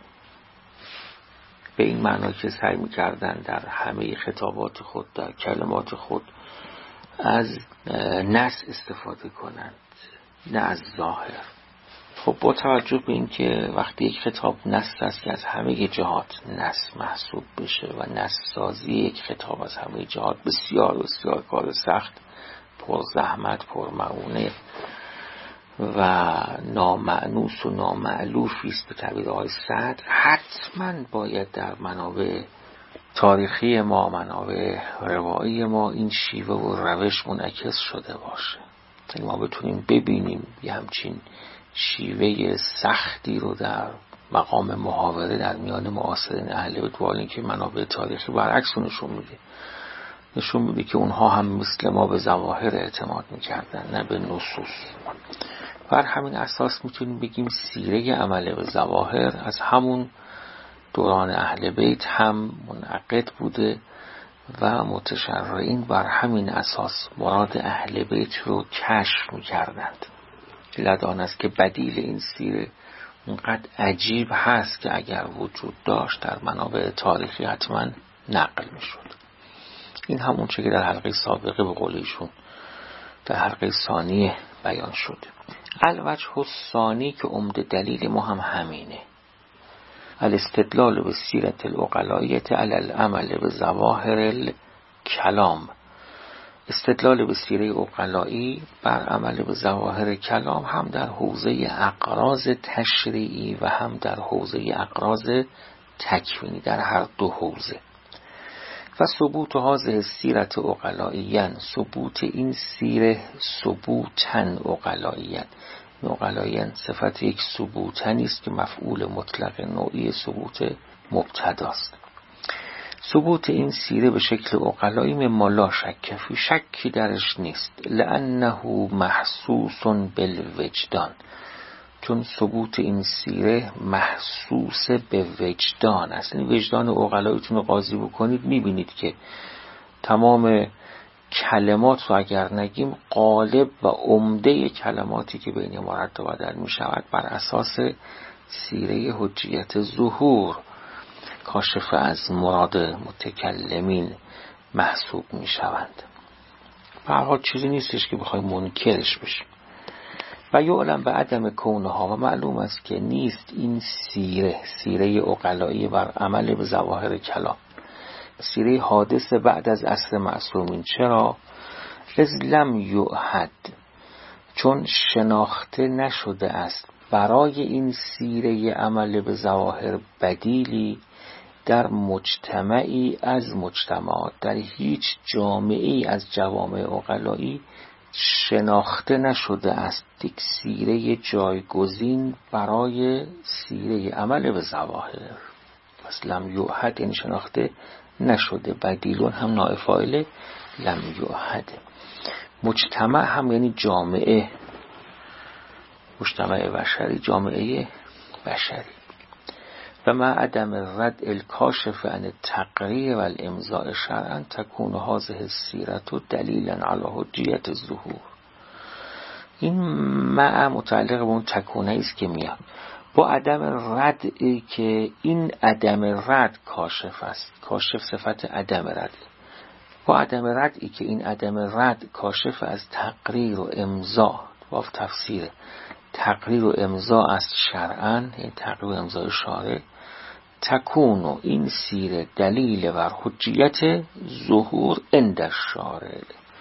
S1: به این معنا که سعی می‌کردن در همه خطابات خود، در کلمات خود از نص استفاده کنند، نه از ظاهر. خب با توجه به این که وقتی یک خطاب نص است که از همه جهات نص محسوب بشه و نص سازی یک خطاب از همه جهات بسیار بسیار کار سخت، پر زحمت، پر معونه و نامأنوس و نامألوفی است به تعبیر آقای سعد، حتما باید در منابع تاریخی ما، منابع روایی ما این شیوه و روش منعکس شده باشه، یعنی ما بتونیم ببینیم یه همچین شیوه سختی رو در مقام محاوره در میان معاصرین اهل بیت، ولی که منابع تاریخی برعکس نشون میده، نشون میده که اونها هم مثل ما به ظواهر اعتماد میکردن نه به نصوص. بر همین اساس میتونیم بگیم سیره عمل به ظواهر از همون دوران اهل بیت هم منعقد بوده و متشرعین بر همین اساس مراد اهل بیت رو کشف میکردند. علت آن است که بدیل این سیره اونقدر عجیب هست که اگر وجود داشت در منابع تاریخی حتما نقل میشد. این همون چه که در حلقه سابقه به قول ایشون در حلقه ثانیه بیان شده. الوجه الثانی که عمده دلیل ما هم همینه، الاستدلال به سیرت العقلاییت علی العمل به ظواهر الکلام، استدلال به سیره عقلایی بر عمل به ظواهر کلام هم در حوزه اقراض تشریعی و هم در حوزه اقراض تکوینی، در هر دو حوزه. و ثبوت هذه سیرت عقلاییاً، ثبوت این سیره ثبوتاً عقلاییاً، عقلاییاً صفت یک ثبوتنی است که مفعول مطلق نوعی ثبوت مبتداست. ثبوت این سیره به شکل عقلایی مما لا شک فی، شکی درش نیست، لانه محسوس بالوجدان، چون ثبوت این سیره محسوس به وجدان است. این وجدان عقلاییتون رو قاضی بکنید میبینید که تمام کلمات رو اگر نگیم قالب و عمده کلماتی که بین ما رد و بدل می شود بر اساس سیره حجیت ظهور کاشف از مراد متکلمین محسوب می شوند. به هر حال چیزی نیستش که بخوایم منکرش بشیم. و یعلم به عدم کونها، و معلوم است که نیست این سیره سیره عقلایی بر عمل به ظواهر کلام سیره حادث بعد از عصر معصومین. چرا؟ از لم یعهد، چون شناخته نشده است برای این سیره عمل به ظواهر بدیلی در مجتمعی از مجتمعات، در هیچ جامعه‌ای از جوامع عقلایی شناخته نشده است یک سیره جایگزین برای سیره عمل به ظواهر. پس لم یعهد یعنی شناخته نشده، بدیلون هم نائب فاعل لم یعهد. مجتمع هم یعنی جامعه، مجتمع بشری، جامعه بشری. و مع عدم رد الکاشف عن التقریر و الامضاء شرعا تکون هذه السیرت دلیلا علی حجیت الظهور. این مع متعلق به اون تکونه است که میاد با عدم ردی که این عدم رد کاشف است. کاشف صفت عدم رد. با عدم ردی که این عدم رد کاشف از تقریر و امضا و تفسیر تقریر و امضا است شرعاً، یعنی تقریر و امضای شارع، تکونو این سیره دلیل بر حجیت ظهور عند الشارع.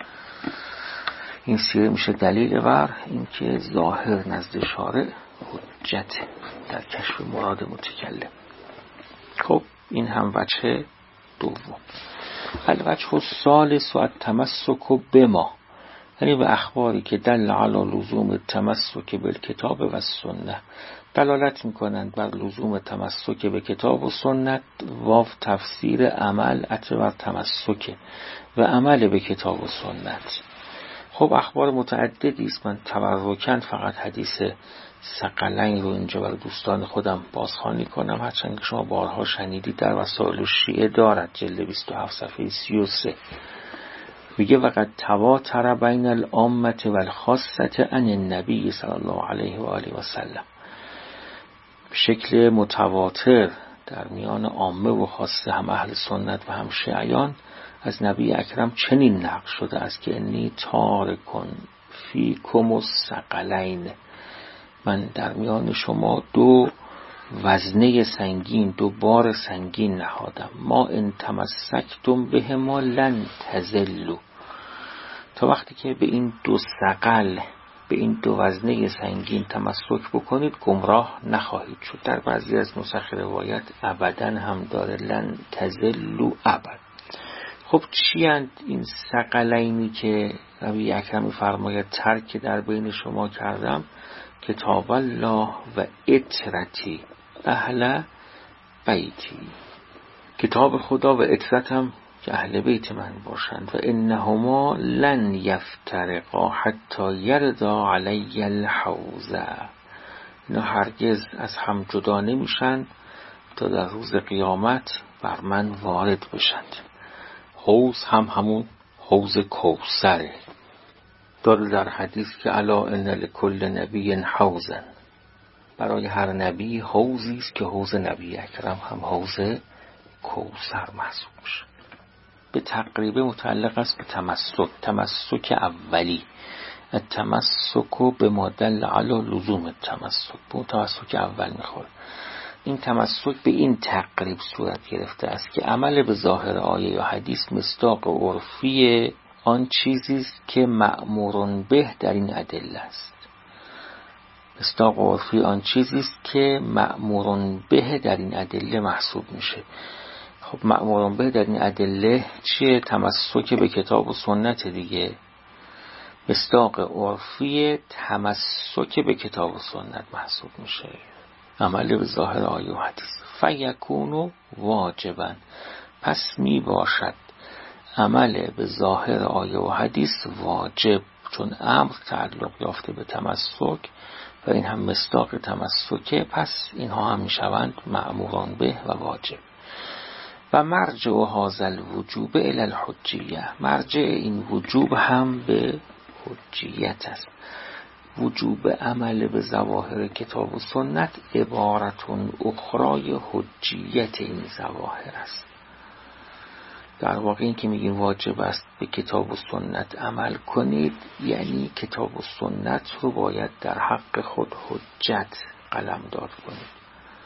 S1: این سیره میشه دلیل بر اینکه ظاهر نزد شارع حجت در کشف مراد متکلم. خب این هم وجه دوم. الوجه الثالث التمسک بما، یعنی به اخباری که دل علی لزوم التمسک بالکتاب و سنت، دلالت میکنند بر لزوم تمسک به کتاب و سنت. واو تفسیر عمل عطف بر تمسک و عمل به کتاب و سنت. خب اخبار متعددی است. من تبرکاً فقط حدیث ثقلین رو اینجا برای دوستان خودم بازخوانی کنم، هرچند که شما بارها شنیدید. در وسائل شیعه دارد، جلد بیست و هفت صفحه سی و سه، میگه وقد تواتر بین العامة والخاصة عن النبی صلی الله علیه و آله و سلم، به شکل متواتر در میان عامه و خاصه، هم اهل سنت و هم شیعیان، از نبی اکرم چنین نقل شده است که انی تارکن فیکم الثقلین، من در میان شما دو وزنه سنگین، دو بار سنگین نهادم. ما ان تمسکتم بهما لن تزلوا، تا وقتی که به این دو ثقل، به این دو وزنه سنگین تمسک بکنید گمراه نخواهید شد. در بعضی از نسخ روایت ابدا هم داره، لن تزلوا ابد. خب چی اند این ثقلینی که نبی اکرم فرماید ترک در بین شما کردم؟ کتاب الله و اطرتی اهل بیتی، کتاب خدا و اطرتم که اهل بیت من باشند. و انهما لن یفترقا حتی یردا علی الحوض، اینا هرگز از هم جدا نمیشن تا در روز قیامت بر من وارد بشند. حوض هم همون حوض کوثره. داره در حدیث که الا ان لکل نبی حوضا، برای هر نبی حوضی است که حوض نبی اکرم هم حوض کوثر محسوب میشه. به تقریبه متعلق است به تمسک، تمسک اولی، التمسک به ما دل علی لزوم التمسک، به تمسک اول میخوره. این تمسک به این تقریب صورت گرفته است که عمل به ظاهر آیه یا حدیث مصداق عرفی آن چیزی است که مأمور به در این ادله است. مصداق عرفی آن چیزی است که مأمور به در این ادله محسوب میشه. خب مأمور به در این ادله چیه؟ تمسک به کتاب و سنت دیگه. مصداق عرفی تمسک به کتاب و سنت محسوب میشه، عمل به ظاهر آیه و حدیث. فیکونو واجبا، پس می باشد عمل به ظاهر آیه و حدیث واجب، چون امر تعلق یافته به تمسک و این هم مصداق تمسکه، پس اینها هم میشوند مأموران به و واجب. و مرجع هذا الوجوب الی الحجیه، مرجع این وجوب هم به حجیت است. وجوب عمل به ظواهر کتاب و سنت عبارتون اخرای حجیت این ظواهر است. در واقع این که میگیم واجب است به کتاب و سنت عمل کنید، یعنی کتاب و سنت رو باید در حق خود حجت قلمداد کنید.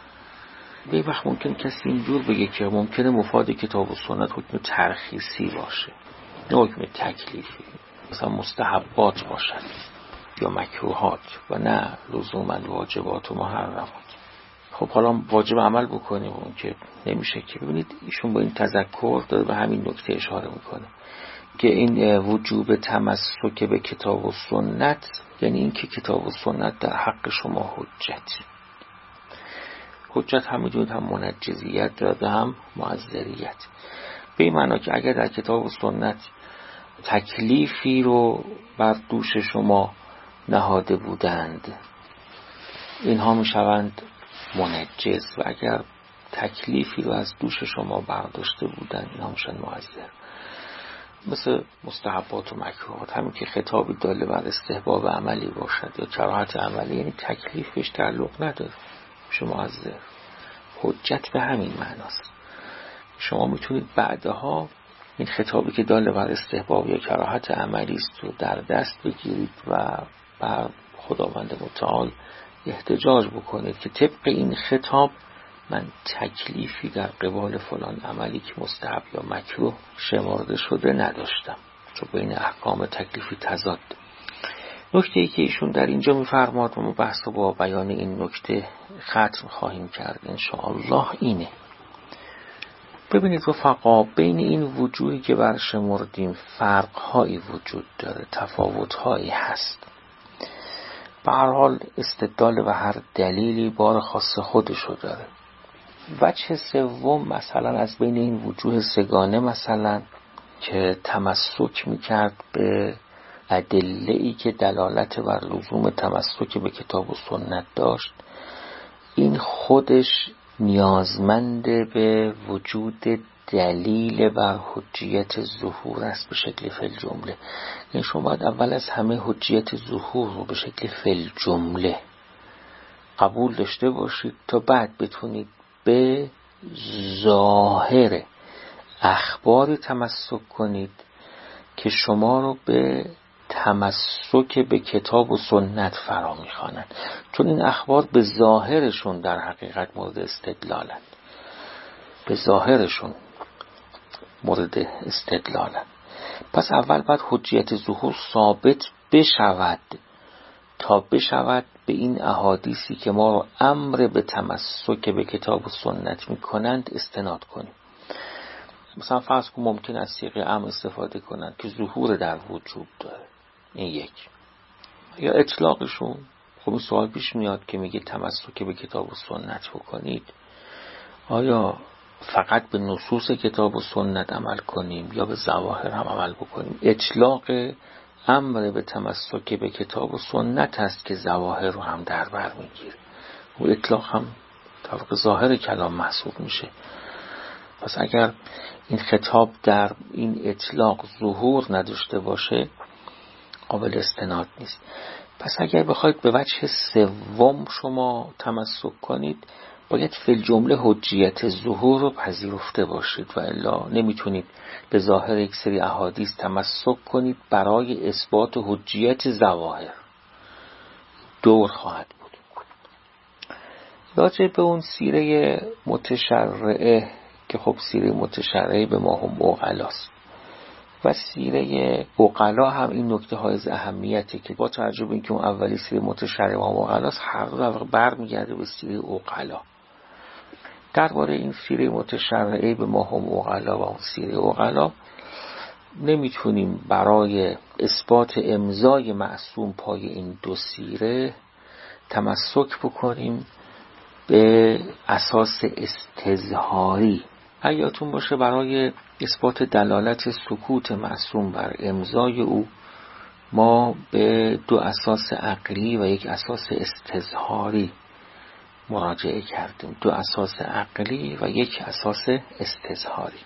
S1: به وقت ممکن کسی اینجور بگه که ممکنه مفاد کتاب و سنت حکم ترخیصی باشه، نه حکم تکلیفی، مثلا مستحبات باشد یا مکروهات و نه لزوما واجبات و محرمات. خب حالا واجب عمل بکنیم اون که نمیشه که. ببینید ایشون با این تذکر داره به همین نکته اشاره میکنه که این وجوب تمسک به کتاب و سنت یعنی این که کتاب و سنت در حق شما حجت. حجت هم میدونید هم منجزیت داره هم معذریت، به این معنی که اگر در کتاب و سنت تکلیفی رو بر دوش شما نهاده بودند اینها میشوند منجز، و اگر تکلیفی رو از دوش شما برداشته بودند اینها میشن معذر. مثل مستحبات و مکروهات، همین که خطابی داله بر استحباب عملی باشد یا کراهت عملی، یعنی تکلیفش تعلق نداره، میشه معذر. حجت به همین معناست. شما میتونید بعدها این خطابی که داله بر استحباب یا کراهت عملی است رو در دست بگیرید و بر خداوند متعال احتجاج بکنید که طبق این خطاب من تکلیفی در قبال فلان عملی که مستحب یا مکروه شمرده شده نداشتم، چون بین احکام تکلیفی تضاد. نکته ای که ایشون در اینجا میفرماد و ما بحث رو با بیان این نکته ختم خواهیم کرد انشاءالله اینه. ببینید رفقا، بین این وجوهی که برشمردیم فرق‌هایی وجود داره، تفاوت‌هایی هست. به هر حال استدلال و هر دلیلی بار خاص خودشو داره. وجه سوم مثلا از بین این وجوه سگانه مثلا که تمسک میکرد به ادله‌ای که دلالت بر لزوم تمسک به کتاب و سنت داشت، این خودش نیازمند به وجود دلیل بر حجیت ظهور است به شکل فعل جمله. یعنی شما باید اول از همه حجیت ظهور رو به شکل فعل جمله قبول داشته باشید تا بعد بتونید به ظاهر اخباری تمسک کنید که شما رو به تمسک به کتاب و سنت فرا می‌خوانند، چون این اخبار به ظاهرشون در حقیقت مورد استدلالند، به ظاهرشون مورد استدلالند. پس اول باید حجیت ظهور ثابت بشود تا بشود به این احادیثی که ما رو امر به تمسک به کتاب و سنت می‌کنند استناد کنیم. مثلا فرض کن ممکن است صیغه امر استفاده کنند که ظهور در وجود داره، این یک. یا اطلاقشون، خب این سوال پیش میاد که میگه تمسک به کتاب و سنت بکنید، آیا فقط به نصوص کتاب و سنت عمل کنیم یا به ظواهر هم عمل بکنیم؟ اطلاق امر به تمسک به کتاب و سنت هست که ظواهر رو هم در بر میگیره و اطلاق هم طبق ظاهر کلام محسوب میشه. پس اگر این خطاب در این اطلاق ظهور نداشته باشه قابل استناد نیست. پس اگر بخواید به وجه سوم شما تمسک کنید، باید فی الجمله حجیت ظهور رو پذیرفته باشید و الا نمیتونید به ظاهر یک سری احادیث تمسک کنید برای اثبات حجیت ظواهر، دور خواهد بود. راجع به اون سیره متشرعه که خب سیره متشرعه به ما هم عقلاست و سیره عقلا هم این نکته های اهمیتی که با توجه به اینکه اون اولی سیره متشرعه و عقلاست، هر دو برمیگرده به سیره عقلا. درباره این سیره متشرعه به ما هم عقلا و اون سیره عقلا نمیتونیم برای اثبات امضای معصوم پای این دو سیره تمسک بکنیم به اساس استظهاری. یادتون باشه برای اثبات دلالت سکوت معصوم بر امضای او ما به دو اساس عقلی و یک اساس استظهاری مراجعه کردیم، دو اساس عقلی و یک اساس استظهاری.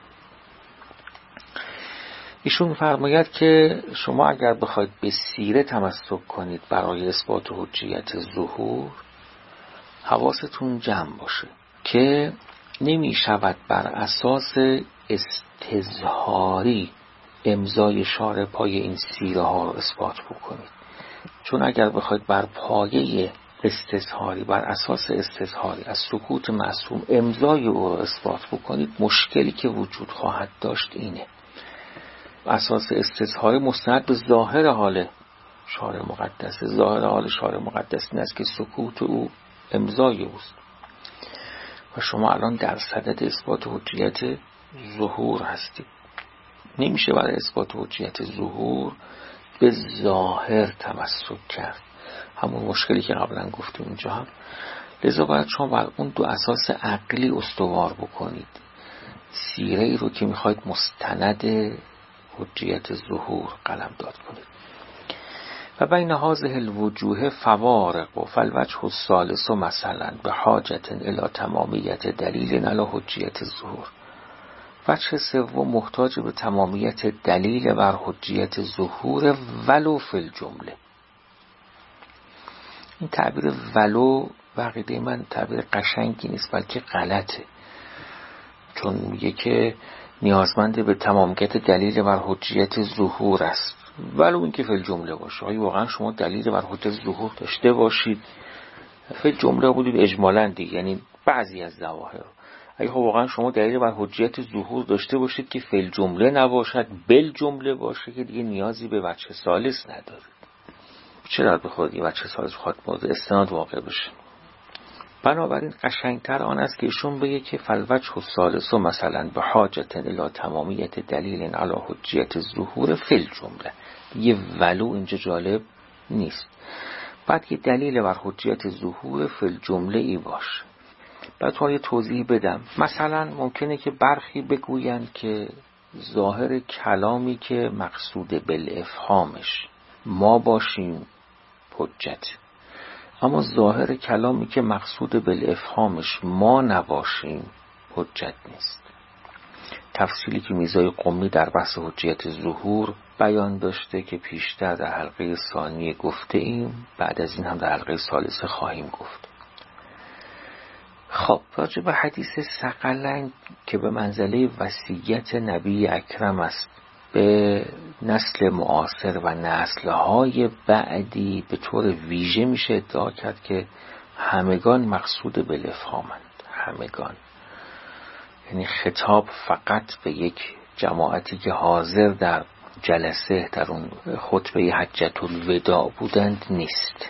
S1: ایشون می‌فرماید که شما اگر بخواید به سیره تمسک کنید برای اثبات حجیت ظهور، حواستون جمع باشه که نمی شود بر اساس استظهاری امضای شارع پای این سیره ها رو اثبات بکنید، چون اگر بخواید بر پایه استظهاری، بر اساس استظهاری از سکوت معصوم امضای او رو اثبات بکنید، مشکلی که وجود خواهد داشت اینه: اساس استظهاری مستند به ظاهر حال شارع مقدس. ظاهر حال شارع مقدس این است که سکوت او امضای اوست و شما الان در صدد اثبات حجیت ظهور هستید. نمیشه برای اثبات حجیت ظهور به ظاهر تمسک کرد، همون مشکلی که قبلا گفتیم اینجا هم. لذا باید شما بر اون دو اساس عقلی استوار بکنید سیره ای رو که میخواید مستند حجیت ظهور قلمداد کنید. و بین هذه الوجوه فوارق و فالوجه الثالث مثلا به حاجت الی تمامیت دلیل علی حجیت ظهور. وجه سوم محتاج به تمامیت دلیل بر حجیت ظهور ولو فی الجمله. این تعبیر ولو بقیده من تعبیر قشنگی نیست بلکه غلطه، چون میگه که نیازمند به تمامیت دلیل بر حجیت ظهور است ولو اینکه فی الجمله باشه. آیا واقعا شما دلیل بر حجیت ظهور داشته باشید؟ فی الجمله بودید اجمالاً دیگه، یعنی بعضی از ظواهر. اگه واقعا شما دلیل بر حجیت ظهور داشته باشید که فی الجمله نباشد بل جمله باشه، که دیگه نیازی به وجه ثالث ندارید. چرا به خود یه وجه ثالث خواهد مورد استناد واقع بشه؟ بنابراین قشنگتر آن است که ایشون بگه که فالوجه الثالث مثلا به حاجت الی تمامیت دلیل علی حجیت ظهور فی الجمله. یه ولو اینجا جالب نیست، بعد یه دلیل بر حجیت ظهور فی الجمله ای باشه. بعد تو یه توضیح بدم. مثلا ممکنه که برخی بگویند که ظاهر کلامی که مقصود بالافهامش ما باشیم حجت، اما ظاهر کلامی که مقصود بالافهامش ما نباشیم حجت نیست. تفصیلی که میرزای قمی در بحث حجیت ظهور بیان داشته که پیشتر در حلقه ثانیه گفته ایم، بعد از این هم در حلقه ثالثه خواهیم گفت. خب راجع به حدیث ثقلین که به منزله وصیت نبی اکرم است به نسل معاصر و نسل‌های بعدی به طور ویژه میشه ادعا کرد که همگان مقصود بالافهامند. همگان یعنی خطاب فقط به یک جماعتی که حاضر در جلسه در اون خطبه حجت الوداع بودند نیست،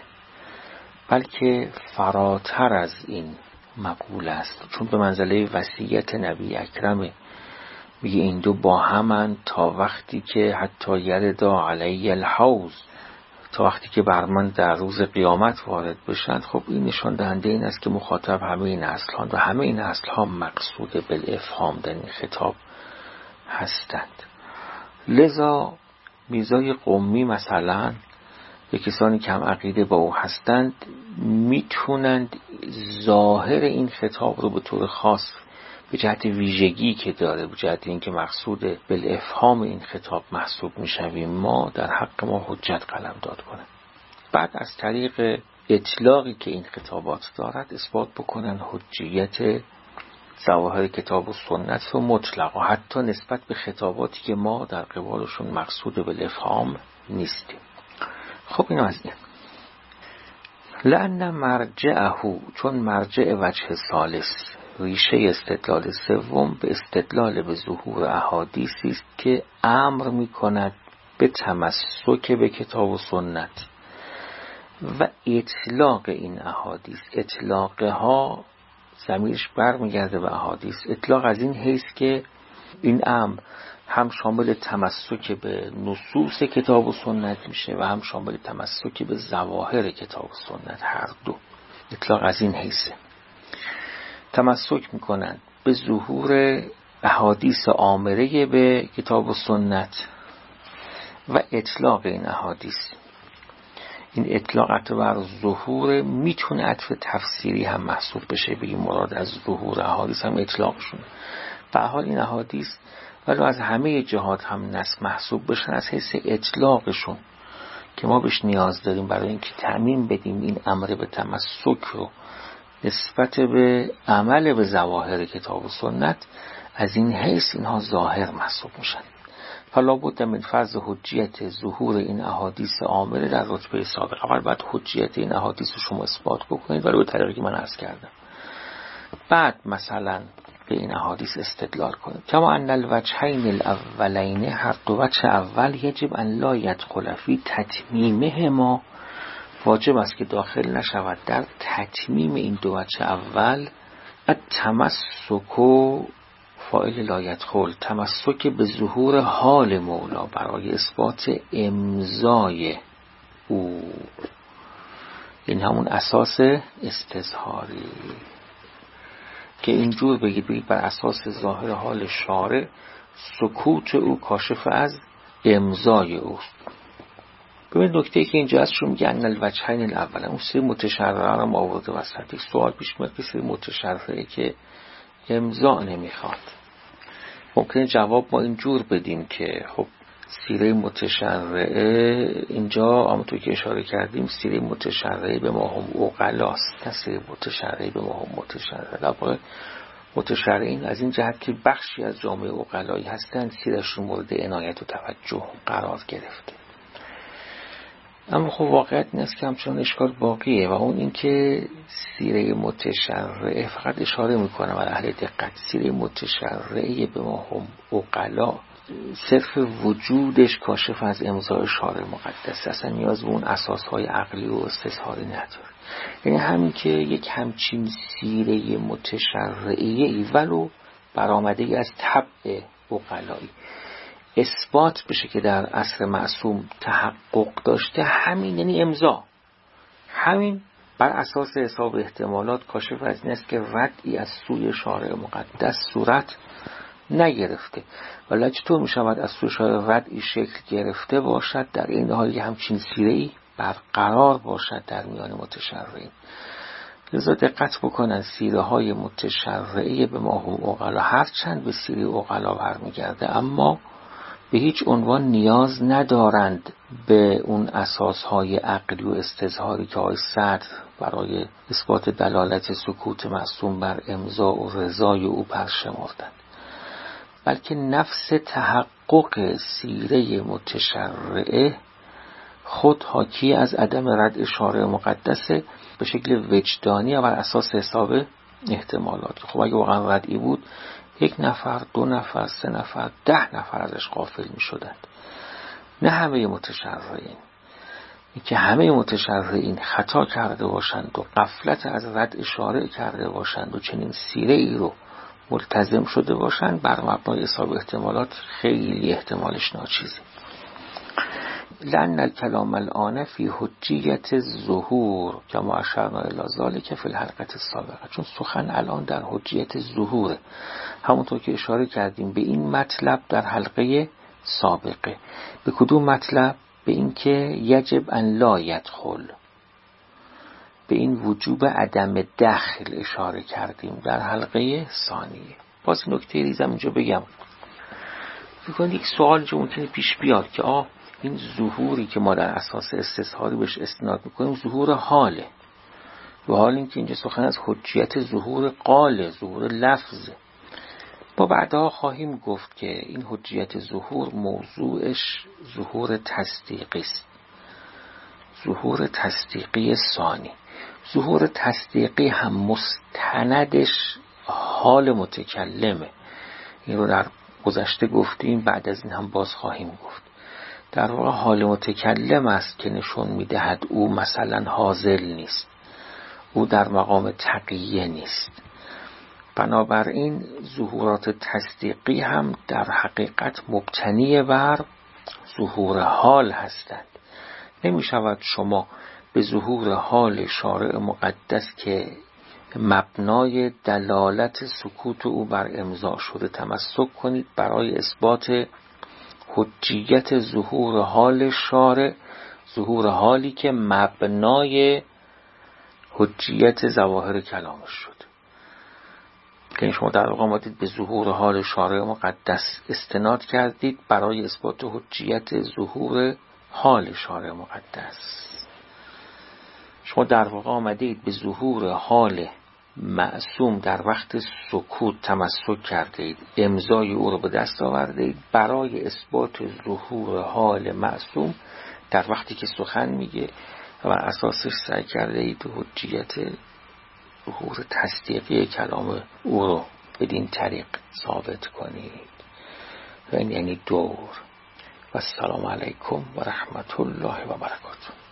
S1: بلکه فراتر از این مقوله است، چون به منزله وصیت نبی اکرمه. میگه این دو با همند تا وقتی که حتی یردا علی الحوض، تا وقتی که بر من در روز قیامت وارد بشند. خب این نشان دهنده این است که مخاطب همه این اصلان و همه این اصلها مقصود بالافهام در این خطاب هستند. لذا میرزای قمی مثلا به کسانی که هم عقیده با او هستند میتونند ظاهر این خطاب رو به طور خاص به جهت ویژگی که داره، به جهت این که مقصود بالافهام این خطاب محسوب میشویم ما، در حق ما حجت قلم داد کنند. بعد از طریق اطلاقی که این خطابات دارد اثبات بکنن حجیت ظواهر کتاب و سنت و مطلق، و حتی نسبت به خطاباتی که ما در قبالشون مقصود بالافهام نیستیم. خب اینو از این لأن مرجعه، چون مرجع وجه ثالث، ریشه استدلال سوم به استدلال به ظهور احادیثی است که امر می کند به تمسک به کتاب و سنت و اطلاق این احادیث. اطلاقها ضمیرش برمیگرده به احادیث. اطلاق از این حیث که این امر هم شامل تمسک به نصوص کتاب و سنت میشه و هم شامل تمسک به ظواهر کتاب و سنت، هر دو. اطلاق از این حیثه. تمسک میکنند به ظهور احادیث آمره به کتاب و سنت و اطلاق این احادیث. این اطلاق بر ظهور میتونه عطف تفسیری هم محسوب بشه، بگیم مراد از ظهور احادیث هم اطلاقشون. به حال این احادیث ولی از همه جهات هم نص محسوب بشن از حیث اطلاقشون که ما بهش نیاز داریم برای اینکه تعمیم بدیم این امر به تمسک رو نسبت به عمل به ظواهر کتاب و سنت. از این حیث اینها ظاهر محسوب میشن. فلا بد من فرض حجیت ظهور این احادیث آمره در رتبه سابق. اول باید حجیت این احادیث رو شما اثبات بکنید ولی به طریقی که من عرض کردم، بعد مثلا به این احادیث استدلال کنید. کما ان الوجهین الاولین، هر دو وجه اول، یجب ان لا يدخل فی تتمیمه ما، واجب است که داخل نشود در تتمیم این دو وجه اول. التمسک فاعل لا يدخل، تمسک به ظهور حال مولا برای اثبات امضای او. این همون اساس استظهاری که اینجور بگید بگید بر اساس ظاهر حال شارع سکوت او کاشف از امضای اوست. ببین نکته که اینجا هست شو میگه ان الوجهین الاول، اون سری متشرعه رو آورده وسط. یک سوال پیش میاد که سری متشرعه که امضا نمیخواد. ممکنه جواب ما اینجور بدیم که خب سیره متشرعه اینجا همونطور که اشاره کردیم سیره متشرعه به ما هم عقلاست، نه سیره متشرعه به ما هم متشرعه. لابد متشرعین از این جهت که بخشی از جامعه عقلایی هستند سیرشون مورد عنایت و توجه قرار گرفته. اما خب واقعیت این است که همچنان اشکال باقیه و اون این که سیره متشرعه، فقط اشاره میکنم برای اهل دقت، سیره متشرعه به ما هم عقلا صرف وجودش کاشف از امضای شارع مقدس، اصلا نیاز به اون اساسهای عقلی و استظهاری نداره. یعنی همین که یک همچین سیره متشرعه ولو برآمده از طبع عقلایی اثبات بشه که در عصر معصوم تحقق داشته، همین یعنی امضا، همین بر اساس حساب احتمالات کاشف از این است که ردی از سوی شارع مقدس صورت نگرفته. ولی چطور می شود از سوی شارع ردعی شکل گرفته باشد در این حال همچین سیره‌ای برقرار باشد در میان متشرعین؟ لذا دقت بکنن سیره های متشرعه به ما هم عقلا هرچند به سیره عقلا برمیگرده، اما به هیچ عنوان نیاز ندارند به اون اساس های عقلی و استظهاری که آقای صدر برای اثبات دلالت سکوت معصوم بر امضا و رضای او برشمردند، بلکه نفس تحقق سیره متشرعه خود حاکی از عدم رد شارع مقدسه به شکل وجدانی و بر اساس حساب احتمالات. خب اگه واقعا ردی بود یک نفر، دو نفر، سه نفر، ده نفر ازش غافل می شدند، نه همه متشرعین. که همه متشرعین خطا کرده باشند و غفلت از رد شارع کرده باشند و چنین سیره ای رو ملتزم شده باشند، بر مبنای حساب احتمالات خیلی احتمالش ناچیزه. لأن الكلام الآن فی حجیت ظهور کما اشرنا الی ذلک فی الحلقة السابقه، چون سخن الان در حجیت ظهوره، همونطور که اشاره کردیم به این مطلب در حلقه سابقه. به کدوم مطلب؟ به این که یجب ان لا یدخل، به این وجوب عدم دخل اشاره کردیم در حلقه ثانیه. باز نکته ریزم اینجا بگم، فکر یک سوال جو ممکنه پیش بیاد که آه این ظهوری که ما در اساس استظهاری بهش استناد میکنیم ظهور حاله، و حال این که اینجا سخن از حجیت ظهور قاله، ظهور لفظه. ما بعدها خواهیم گفت که این حجیت ظهور موضوعش ظهور تصدیقی است، ظهور تصدیقی ثانی. ظهور تصدیقی هم مستندش حال متکلمه، این رو در گذشته گفتیم، بعد از این هم باز خواهیم گفت. در واقع حال متکلم است که نشون میدهد او مثلا حاضر نیست، او در مقام تقیه نیست. بنابراین ظهورات تصدیقی هم در حقیقت مبتنی بر ظهور حال هستند. نمی شود شما به ظهور حال شارع مقدس که مبنای دلالت سکوت او بر امضا شده تمسک کنید برای اثبات حجیت ظهور حال شارع، ظهور حالی که مبنای حجیت ظواهر کلامش شد. که شما در واقع آمدید به ظهور حال شارع مقدس استناد کردید برای اثبات حجیت ظهور حال شارع مقدس. شما در واقع آمدید به ظهور حال معصوم در وقت سکوت تمسک کرده اید، امضای او رو به دست آورده اید برای اثبات ظهور حال معصوم در وقتی که سخن میگه و اساسش سعی کرده اید حجیت ظهور تصدیقی کلام او رو بدین طریق ثابت کنید. و این یعنی دور. و السلام علیکم و رحمت الله و برکاته.